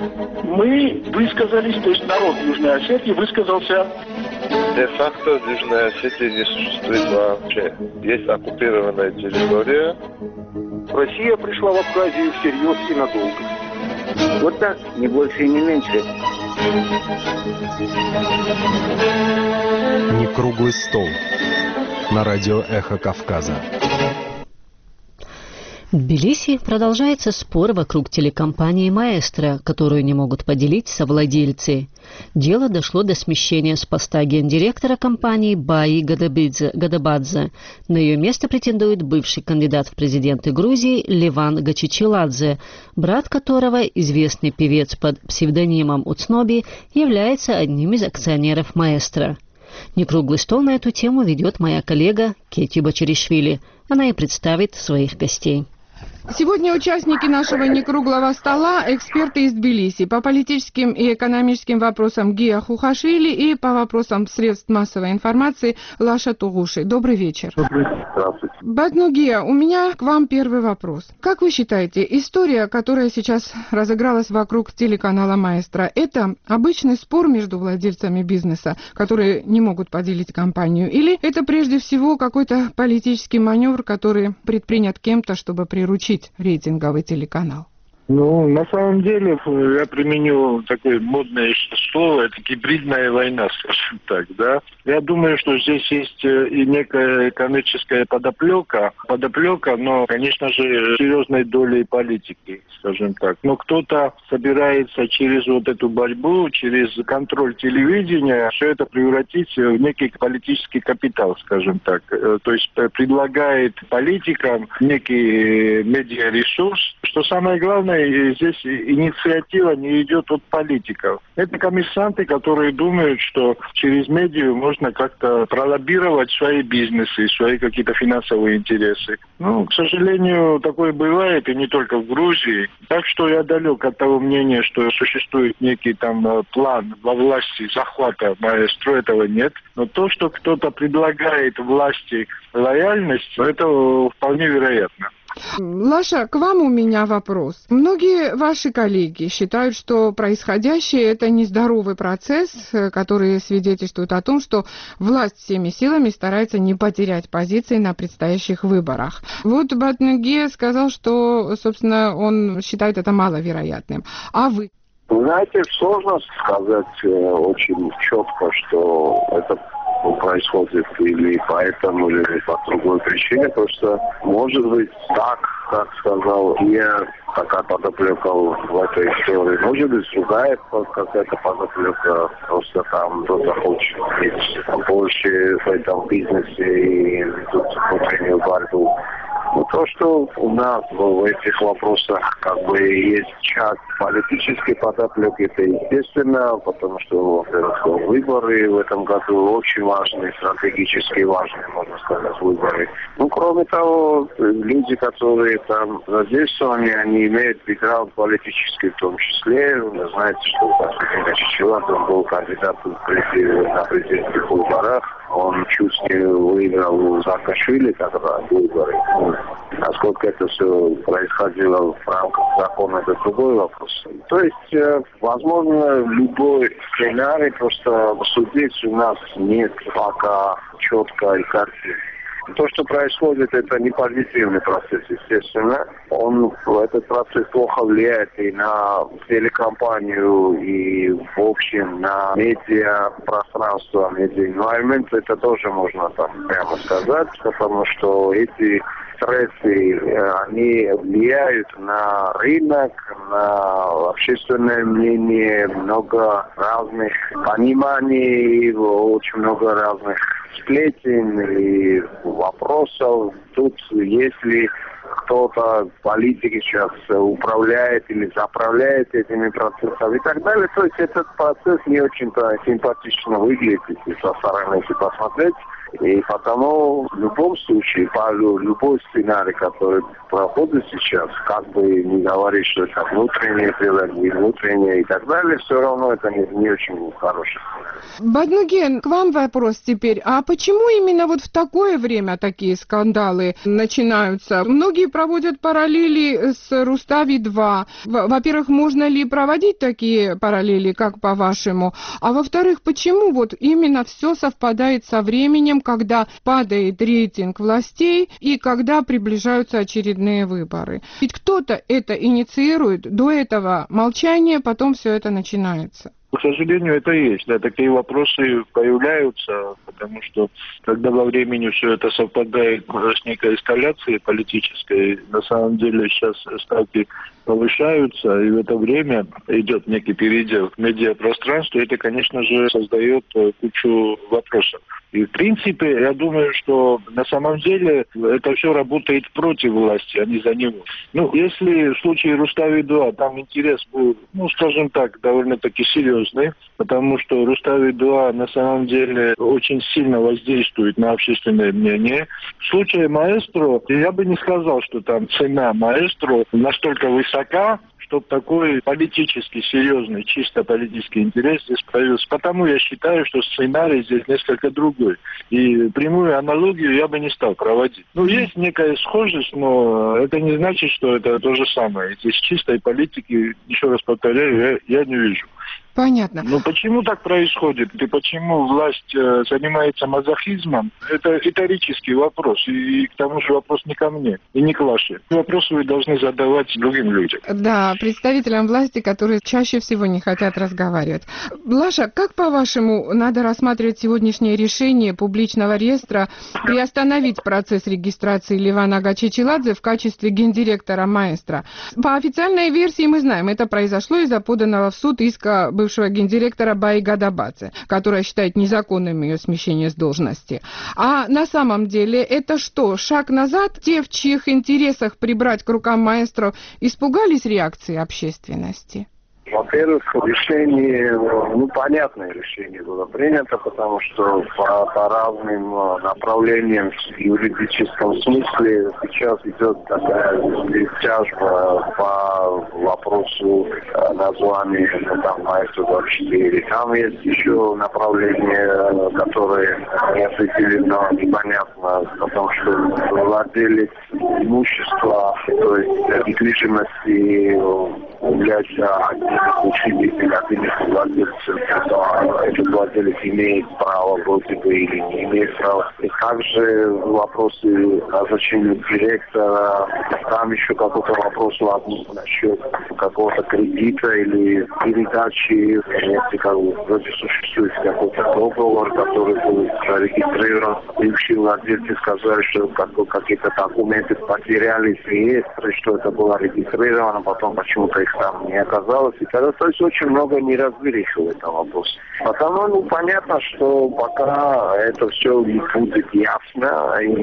Мы высказались, то есть народ Южной Осетии высказался. Де-факто в Южной Осетии не существует вообще. Есть оккупированная территория. Россия пришла в Абхазию всерьез и надолго. Вот так, не больше и не меньше. Не круглый стол, на радио «Эхо Кавказа». В Тбилиси продолжается спор вокруг телекомпании «Маэстро», которую не могут поделить совладельцы. Дело дошло до смещения с поста гендиректора компании Баи Гадабадзе. На ее место претендует бывший кандидат в президенты Грузии Леван Гачичиладзе, брат которого, известный певец под псевдонимом Уцноби, является одним из акционеров «Маэстро». Некруглый стол на эту тему ведет моя коллега Кети Бачаришвили. Она и представит своих гостей. Сегодня участники нашего некруглого стола – эксперты из Тбилиси по политическим и экономическим вопросам Гия Хухашвили и по вопросам средств массовой информации Лаша Тугуши. Добрый вечер. Здравствуйте. Батну Гия, у меня к вам первый вопрос. Как вы считаете, история, которая сейчас разыгралась вокруг телеканала «Маэстро», это обычный спор между владельцами бизнеса, которые не могут поделить компанию, или это прежде всего какой-то политический маневр, который предпринят кем-то, чтобы приручить рейтинговый телеканал? Ну, на самом деле, я применю такое модное слово, это гибридная война, скажем так, да. Я думаю, что здесь есть и некая коммерческая подоплека, но, конечно же, серьезной долей политики, скажем так. Но кто-то собирается через вот эту борьбу, через контроль телевидения, все это превратить в некий политический капитал, скажем так. То есть предлагает политикам некий медиаресурс, что самое главное, и здесь инициатива не идет от политиков. Это коммерсанты, которые думают, что через медиа можно как-то пролоббировать свои бизнесы, свои какие-то финансовые интересы. Ну, к сожалению, такое бывает, и не только в Грузии. Так что я далек от того мнения, что существует некий там план во власти захвата «Маэстро», этого нет. Но то, что кто-то предлагает власти лояльность, это вполне вероятно. Лаша, к вам у меня вопрос. Многие ваши коллеги считают, что происходящее – это нездоровый процесс, который свидетельствует о том, что власть всеми силами старается не потерять позиции на предстоящих выборах. Вот Батну Гия сказал, что, собственно, он считает это маловероятным. А вы? Знаете, сложно сказать очень четко, что это происходит или поэтому, или по другой причине. Просто может быть так, как сказал я, такая подоплека в этой истории. Может быть другая какая-то подоплека. Просто там кто-то хочет быть больше в этом бизнесе и ведут внутреннюю борьбу. Но то, что у нас в этих вопросах как бы есть часть политической подоплеки, это естественно, потому что, во-первых, выборы в этом году очень важные, стратегически важные, можно сказать, выборы. Ну, кроме того, люди, которые там задействованы, они имеют бэкграунд политический в том числе. Вы знаете, что господин Гачичиладзе, он был кандидатом на президентских выборах. Он чуть не выиграл у Саакашвили, когда выборы. Насколько это все происходило в рамках закона, это другой вопрос. То есть, возможно, любой сценарий, просто судить у нас нет пока четкой картины. То, что происходит, это не позитивный процесс, естественно. Этот процесс плохо влияет и на телекомпанию, и в общем на медиапространство, медиа-environment. Это тоже можно там прямо сказать, потому что эти стрессы, они влияют на рынок, на общественное мнение, много разных пониманий, очень много разных сплетен и вопросов. Тут, если кто-то, политики сейчас управляет или заправляет этими процессами и так далее, то есть этот процесс не очень-то симпатично выглядит, если со стороны посмотреть. И потому в любом случае, по любой сценарий, который проходит сейчас, как бы не говорить, что это внутреннее дело, не внутреннее и так далее, все равно это не очень хороший сценарий. Батну Гия, к вам вопрос теперь. А почему именно вот в такое время такие скандалы начинаются? Многие проводят параллели с Рустави-2. Во-первых, можно ли проводить такие параллели, как по-вашему? А во-вторых, почему вот именно все совпадает со временем, когда падает рейтинг властей и когда приближаются очередные выборы? Ведь кто-то это инициирует, до этого молчание, потом все это начинается. К сожалению, это есть. Да, такие вопросы появляются, потому что когда во времени все это совпадает с некой эскаляцией политической, на самом деле сейчас ставки повышаются, и в это время идет некий передел в медиапространство, это, конечно же, создает кучу вопросов. И, в принципе, я думаю, что на самом деле это все работает против власти, а не за него. Ну, если в случае Рустави-2 там интерес был, ну, скажем так, довольно-таки серьезный, потому что Рустави-2 на самом деле очень сильно воздействует на общественное мнение. В случае Маэстро я бы не сказал, что там цена Маэстро настолько высока, чтобы такой политически серьезный, чисто политический интерес здесь появился. Потому я считаю, что сценарий здесь несколько другой. И прямую аналогию я бы не стал проводить. Ну, есть некая схожесть, но это не значит, что это то же самое. Здесь чистой политики, еще раз повторяю, я не вижу. Понятно. Но почему так происходит? И почему власть занимается мазохизмом? Это риторический вопрос. И к тому же вопрос не ко мне и не к Лаше. Вопросы вы должны задавать другим людям. Да, представителям власти, которые чаще всего не хотят разговаривать. Лаша, как, по-вашему, надо рассматривать сегодняшнее решение публичного реестра приостановить процесс регистрации Левана Гачичиладзе в качестве гендиректора Маэстро? По официальной версии мы знаем, это произошло из-за поданного в суд иска бывшего гендиректора Баи Гадабадзе, которая считает незаконным ее смещение с должности. А на самом деле это что, шаг назад? Те, в чьих интересах прибрать к рукам Маэстро, испугались реакции общественности? Во-первых, решение, понятное решение было принято, потому что по разным направлениям в юридическом смысле сейчас идет такая тяжба по вопросу названия Маэстро 24. Там есть еще направление, которое не определено, непонятно, потому что владелец имущества, то есть недвижимости, является одним из учредителей, одним из владельцев. Этот владелец имеет право вроде бы или не имеет права. И также вопросы назначения директора, там еще какой-то вопрос насчет какого-то кредита или передачи, если вроде существует какой-то договор, который был зарегистрирован. Бывшие владельцы сказали, что какие-то документы потерялись в реестре, что это было регистрировано, потом почему-то их там не оказалось. И то есть очень много неразберихи в этом вопросе. Потому, понятно, что пока это все не будет ясно и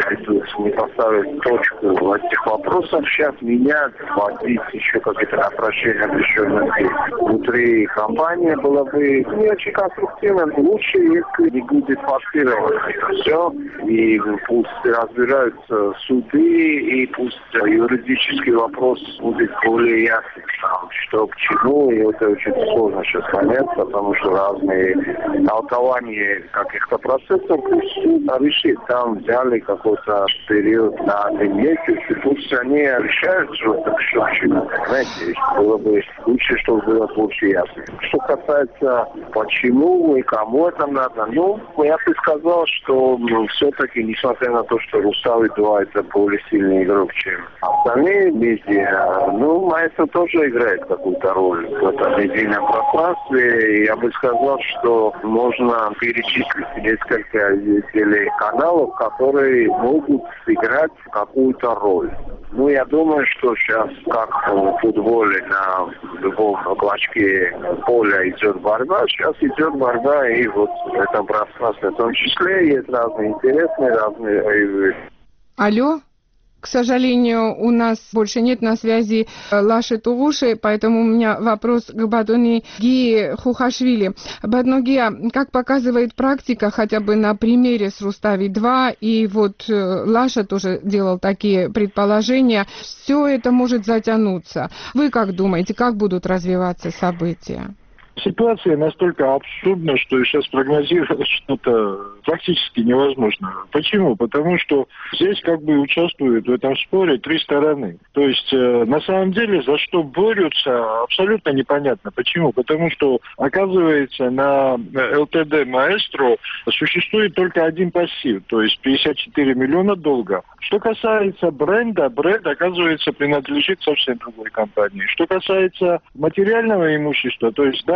не поставить точку в этих вопросах, сейчас менять, вводить еще какие-то направления определенности внутри компании было бы не очень конструктивно. Лучше, если не будет форсировано это все, и пусть разбираются суды, и пусть юридический вопрос будет более ясный. Что к чему, и это очень сложно сейчас понять, потому что разные толкования каких-то процессов, пусть решит, там взяли какой-то период на 1 месяц, и пусть они решают, что это к чему. Знаете, было бы лучше, чтобы было больше ясно. Что касается почему и кому это надо, я бы сказал, что все-таки, несмотря на то, что Рустави-2 это более сильный игрок, чем остальные медиа, Маэстро тоже играет какую-то роль в этом медийном пространстве. И я бы сказал, что можно перечислить несколько телеканалов, которые могут сыграть какую-то роль. Я думаю, что сейчас, как в футболе на любом клочке поля идет борьба, сейчас идет борьба и вот в этом пространстве в том числе есть разные интересные, разные... Алло? К сожалению, у нас больше нет на связи Лаши Тугуши, поэтому у меня вопрос к Бадуни Ги Хухашвили. Бадугия, как показывает практика, хотя бы на примере с Рустави-2, и вот Лаша тоже делал такие предположения, все это может затянуться. Вы как думаете, как будут развиваться события? Ситуация настолько абсурдна, что сейчас прогнозировать что-то практически невозможно. Почему? Потому что здесь участвуют в этом споре 3 стороны. То есть на самом деле за что борются, абсолютно непонятно. Почему? Потому что, оказывается, на ЛТД Маэстро существует только один пассив, то есть 54 миллиона долга. Что касается бренда, бренд, оказывается, принадлежит совсем другой компании. Что касается материального имущества, то есть, да,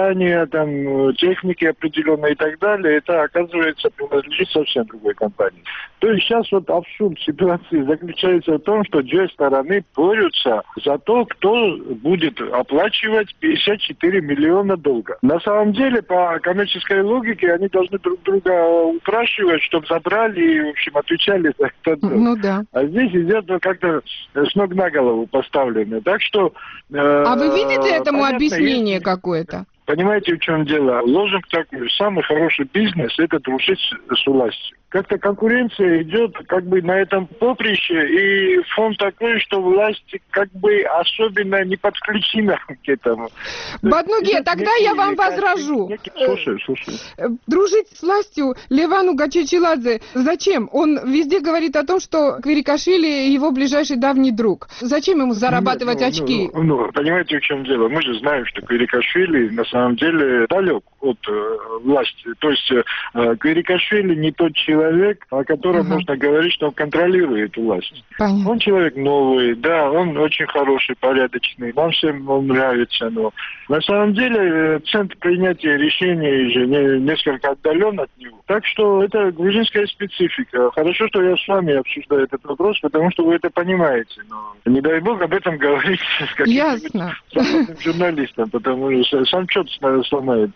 создания там техники определенной и так далее, это, оказывается, принадлежит совсем другой компании. То есть сейчас вот абсурд ситуации заключается в том, что две стороны борются за то, кто будет оплачивать 54 миллиона долга. На самом деле, по коммерческой логике, они должны друг друга упрашивать, чтобы забрали и, в общем, отвечали за этот долг. Ну да. А здесь идет как-то с ног на голову поставлено. Так что... А вы видите этому объяснение какое-то? Понимаете, в чем дело? Лозунг такой: самый хороший бизнес – это дружить с властью. Как-то конкуренция идет как бы на этом поприще, и фон такой, что власть как бы особенно не подключена к этому. Батнуге, тогда я вам возражу. Слушай. Дружить с властью Левану Гачичиладзе зачем? Он везде говорит о том, что Квирикашвили его ближайший давний друг. Зачем ему зарабатывать очки? Понимаете, в чем дело? Мы же знаем, что Квирикашвили на самом деле далек от власти. То есть Квирикашвили не тот человек, о котором можно говорить, что он контролирует власть. Понятно. Он человек новый, да, он очень хороший, порядочный, нам всем он нравится, но на самом деле центр принятия решений же несколько отдален от него. Так что это грузинская специфика. Хорошо, что я с вами обсуждаю этот вопрос, потому что вы это понимаете. Но не дай бог об этом говорить с каким-нибудь журналистом, потому что сам что-то сломает.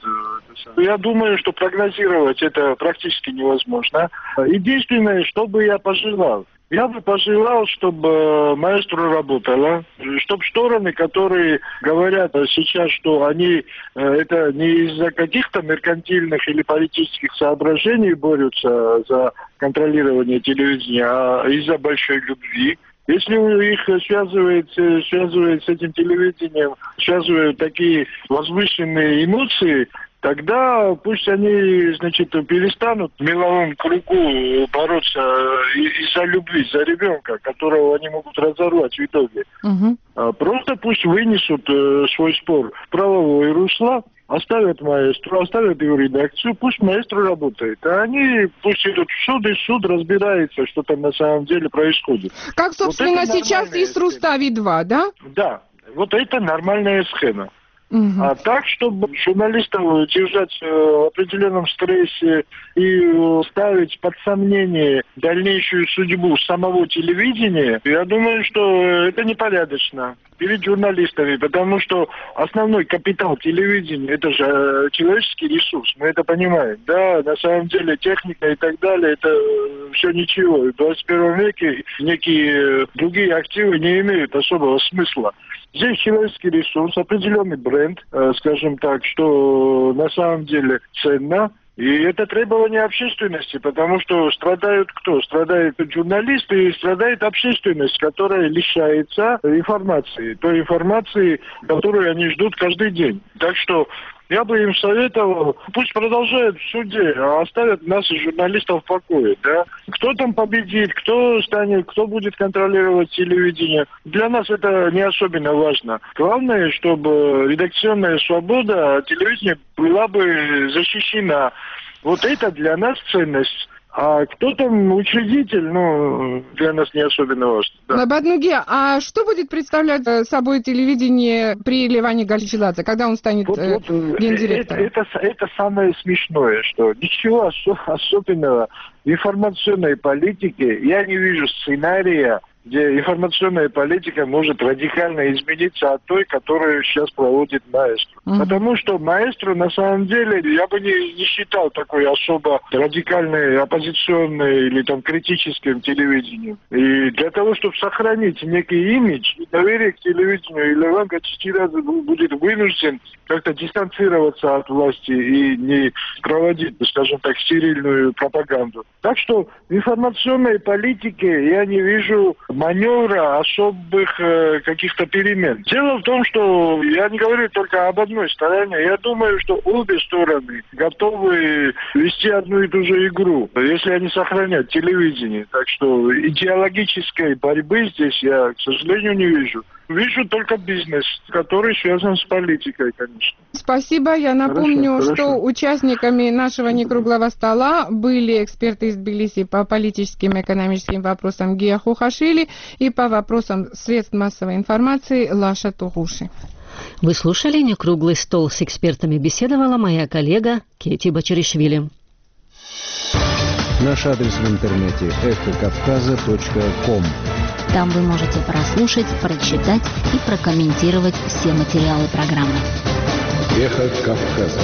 Я думаю, что прогнозировать это практически невозможно. Единственное, что бы я пожелал. Я бы пожелал, чтобы маэстро работала, чтобы стороны, которые говорят сейчас, что они это не из-за каких-то меркантильных или политических соображений борются за контролирование телевидения, а из-за большой любви. Если их связывает с этим телевидением, связывают такие возвышенные эмоции, тогда пусть они, перестанут в меловом кругу бороться из-за любви, за ребенка, которого они могут разорвать в итоге. Просто пусть вынесут свой спор в правовое русло, оставят маэстро, оставят его редакцию, пусть маэстро работает. А они пусть идут в суд, и суд разбирается, что там на самом деле происходит. Как, собственно, вот сейчас и с Рустави-2, да? Да, вот это нормальная схема. А так, чтобы журналистов держать в определенном стрессе и ставить под сомнение дальнейшую судьбу самого телевидения, я думаю, что это непорядочно перед журналистами, потому что основной капитал телевидения – это же человеческий ресурс, мы это понимаем. Да, на самом деле техника и так далее – это все ничего. В 21 веке некие другие активы не имеют особого смысла. Здесь человеческий ресурс, определенный бренд, скажем так, что на самом деле ценно. И это требование общественности, потому что страдают кто? Страдают журналисты и страдает общественность, которая лишается информации. Той информации, которую они ждут каждый день. Так что я бы им советовал, пусть продолжают в суде, а оставят нас, журналистов, в покое. Да? Кто там победит, кто будет контролировать телевидение. Для нас это не особенно важно. Главное, чтобы редакционная свобода телевидения была бы защищена. Вот это для нас ценность. А кто там учредитель, для нас не особенно важно. Да. Батнуге, а что будет представлять собой телевидение при Леване Гачичиладзе, когда он станет гендиректором? Это самое смешное, что ничего особенного в информационной политике я не вижу сценария, где информационная политика может радикально измениться от той, которую сейчас проводит маэстро. Потому что маэстро, на самом деле, я бы не считал такой особо радикальной, оппозиционной или там критическим телевидением. И для того, чтобы сохранить некий имидж и доверие к телевидению, Леван Гачичиладзе будет вынужден как-то дистанцироваться от власти и не проводить, скажем так, стерильную пропаганду. Так что в информационной политике я не вижу маневра особых каких-то перемен. Дело в том, что я не говорю только об одной стороне. Я думаю, что обе стороны готовы вести одну и ту же игру, если они сохранят телевидение. Так что идеологической борьбы здесь я, к сожалению, не вижу. Вижу только бизнес, который связан с политикой, конечно. Спасибо. Я напомню, что участниками нашего некруглого стола были эксперты из Тбилиси по политическим и экономическим вопросам Гия Хухашвили и по вопросам средств массовой информации Лаша Тугуши. Вы слушали «Не круглый стол». С экспертами беседовала моя коллега Кети Бачаришвили. Наш адрес в интернете эхокавказа.ком. Там вы можете прослушать, прочитать и прокомментировать все материалы программы. Эхо Кавказа.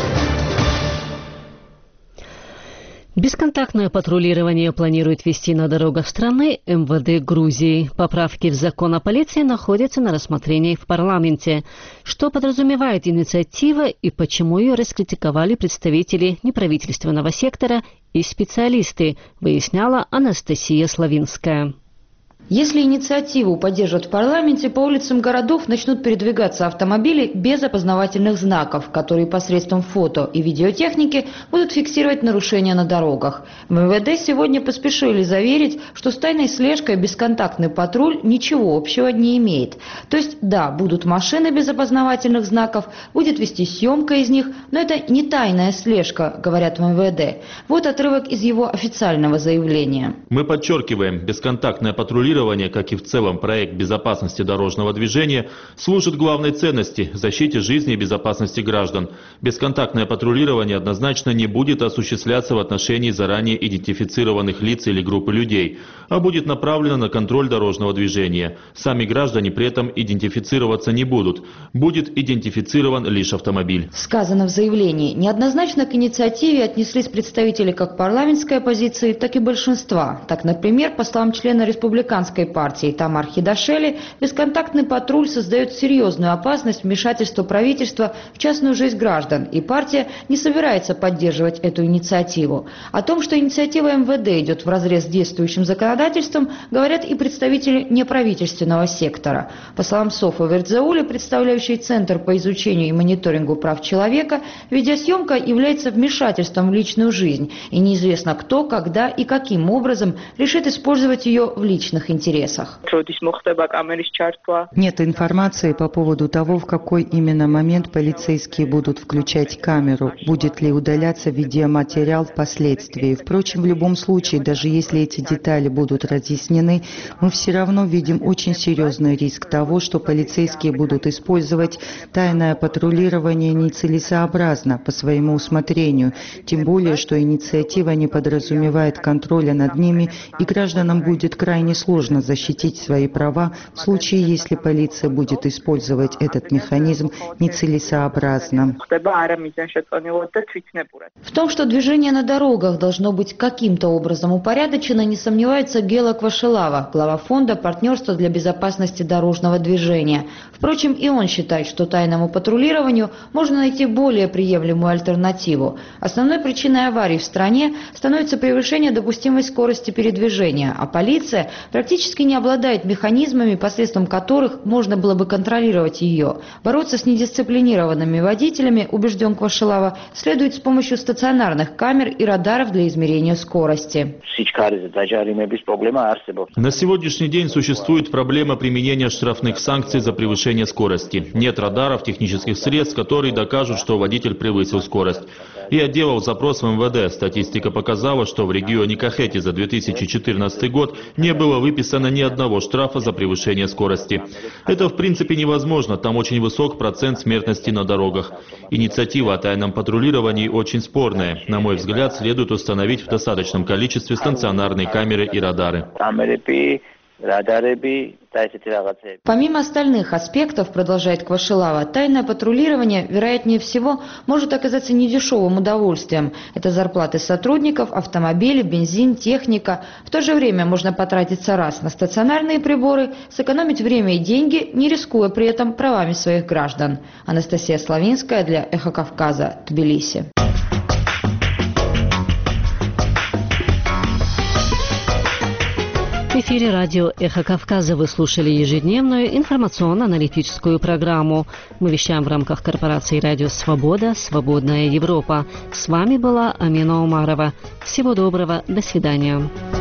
Бесконтактное патрулирование планирует вести на дорогах страны МВД Грузии. Поправки в закон о полиции находятся на рассмотрении в парламенте. Что подразумевает инициатива и почему ее раскритиковали представители неправительственного сектора и специалисты, выясняла Анастасия Славинская. Если инициативу поддержат в парламенте, по улицам городов начнут передвигаться автомобили без опознавательных знаков, которые посредством фото и видеотехники будут фиксировать нарушения на дорогах. В МВД сегодня поспешили заверить, что с тайной слежкой бесконтактный патруль ничего общего не имеет. То есть, да, будут машины без опознавательных знаков, будет вести съемка из них, но это не тайная слежка, говорят в МВД. Вот отрывок из его официального заявления. Мы подчеркиваем, бесконтактное патрулирование, как и в целом проект безопасности дорожного движения, служит главной ценности – защите жизни и безопасности граждан. Бесконтактное патрулирование однозначно не будет осуществляться в отношении заранее идентифицированных лиц или группы людей, а будет направлено на контроль дорожного движения. Сами граждане при этом идентифицироваться не будут. Будет идентифицирован лишь автомобиль. Сказано в заявлении. Неоднозначно к инициативе отнеслись представители как парламентской оппозиции, так и большинства. Так, например, по словам члена республиканской партии Тамар Хидашели, бесконтактный патруль создает серьезную опасность вмешательства правительства в частную жизнь граждан, и партия не собирается поддерживать эту инициативу. О том, что инициатива МВД идет вразрез с действующим законодательством, говорят и представители неправительственного сектора. По словам Софы Вердзаули, представляющей Центр по изучению и мониторингу прав человека, видеосъемка является вмешательством в личную жизнь, и неизвестно кто, когда и каким образом решит использовать ее в личных интересах. Нет информации по поводу того, в какой именно момент полицейские будут включать камеру, будет ли удаляться видеоматериал впоследствии. Впрочем, в любом случае, даже если эти детали будут разъяснены, мы все равно видим очень серьезный риск того, что полицейские будут использовать тайное патрулирование нецелесообразно по своему усмотрению, тем более, что инициатива не подразумевает контроля над ними, и гражданам будет крайне сложно защитить свои права в случае, если полиция будет использовать этот механизм нецелесообразно. В том, что движение на дорогах должно быть каким-то образом упорядочено, не сомневается Гела Квашелава, глава фонда «Партнерство для безопасности дорожного движения». Впрочем, и он считает, что тайному патрулированию можно найти более приемлемую альтернативу. Основной причиной аварий в стране становится превышение допустимой скорости передвижения, а полиция практически не обладает механизмами, посредством которых можно было бы контролировать ее. Бороться с недисциплинированными водителями, убежден Квашелава, следует с помощью стационарных камер и радаров для измерения скорости. На сегодняшний день существует проблема применения штрафных санкций за превышение скорости. Нет радаров, технических средств, которые докажут, что водитель превысил скорость. Я делал запрос в МВД. Статистика показала, что в регионе Кахети за 2014 год не было выписано ни одного штрафа за превышение скорости. Это в принципе невозможно, там очень высок процент смертности на дорогах. Инициатива о тайном патрулировании очень спорная. На мой взгляд, следует установить в достаточном количестве стационарные камеры и радары. Помимо остальных аспектов, продолжает Квашелава, тайное патрулирование, вероятнее всего, может оказаться недешевым удовольствием. Это зарплаты сотрудников, автомобили, бензин, техника. В то же время можно потратиться раз на стационарные приборы, сэкономить время и деньги, не рискуя при этом правами своих граждан. Анастасия Славинская для Эхо Кавказа, Тбилиси. В эфире радио «Эхо Кавказа» вы слушали ежедневную информационно-аналитическую программу. Мы вещаем в рамках корпорации «Радио Свобода», «Свободная Европа». С вами была Амина Умарова. Всего доброго, до свидания.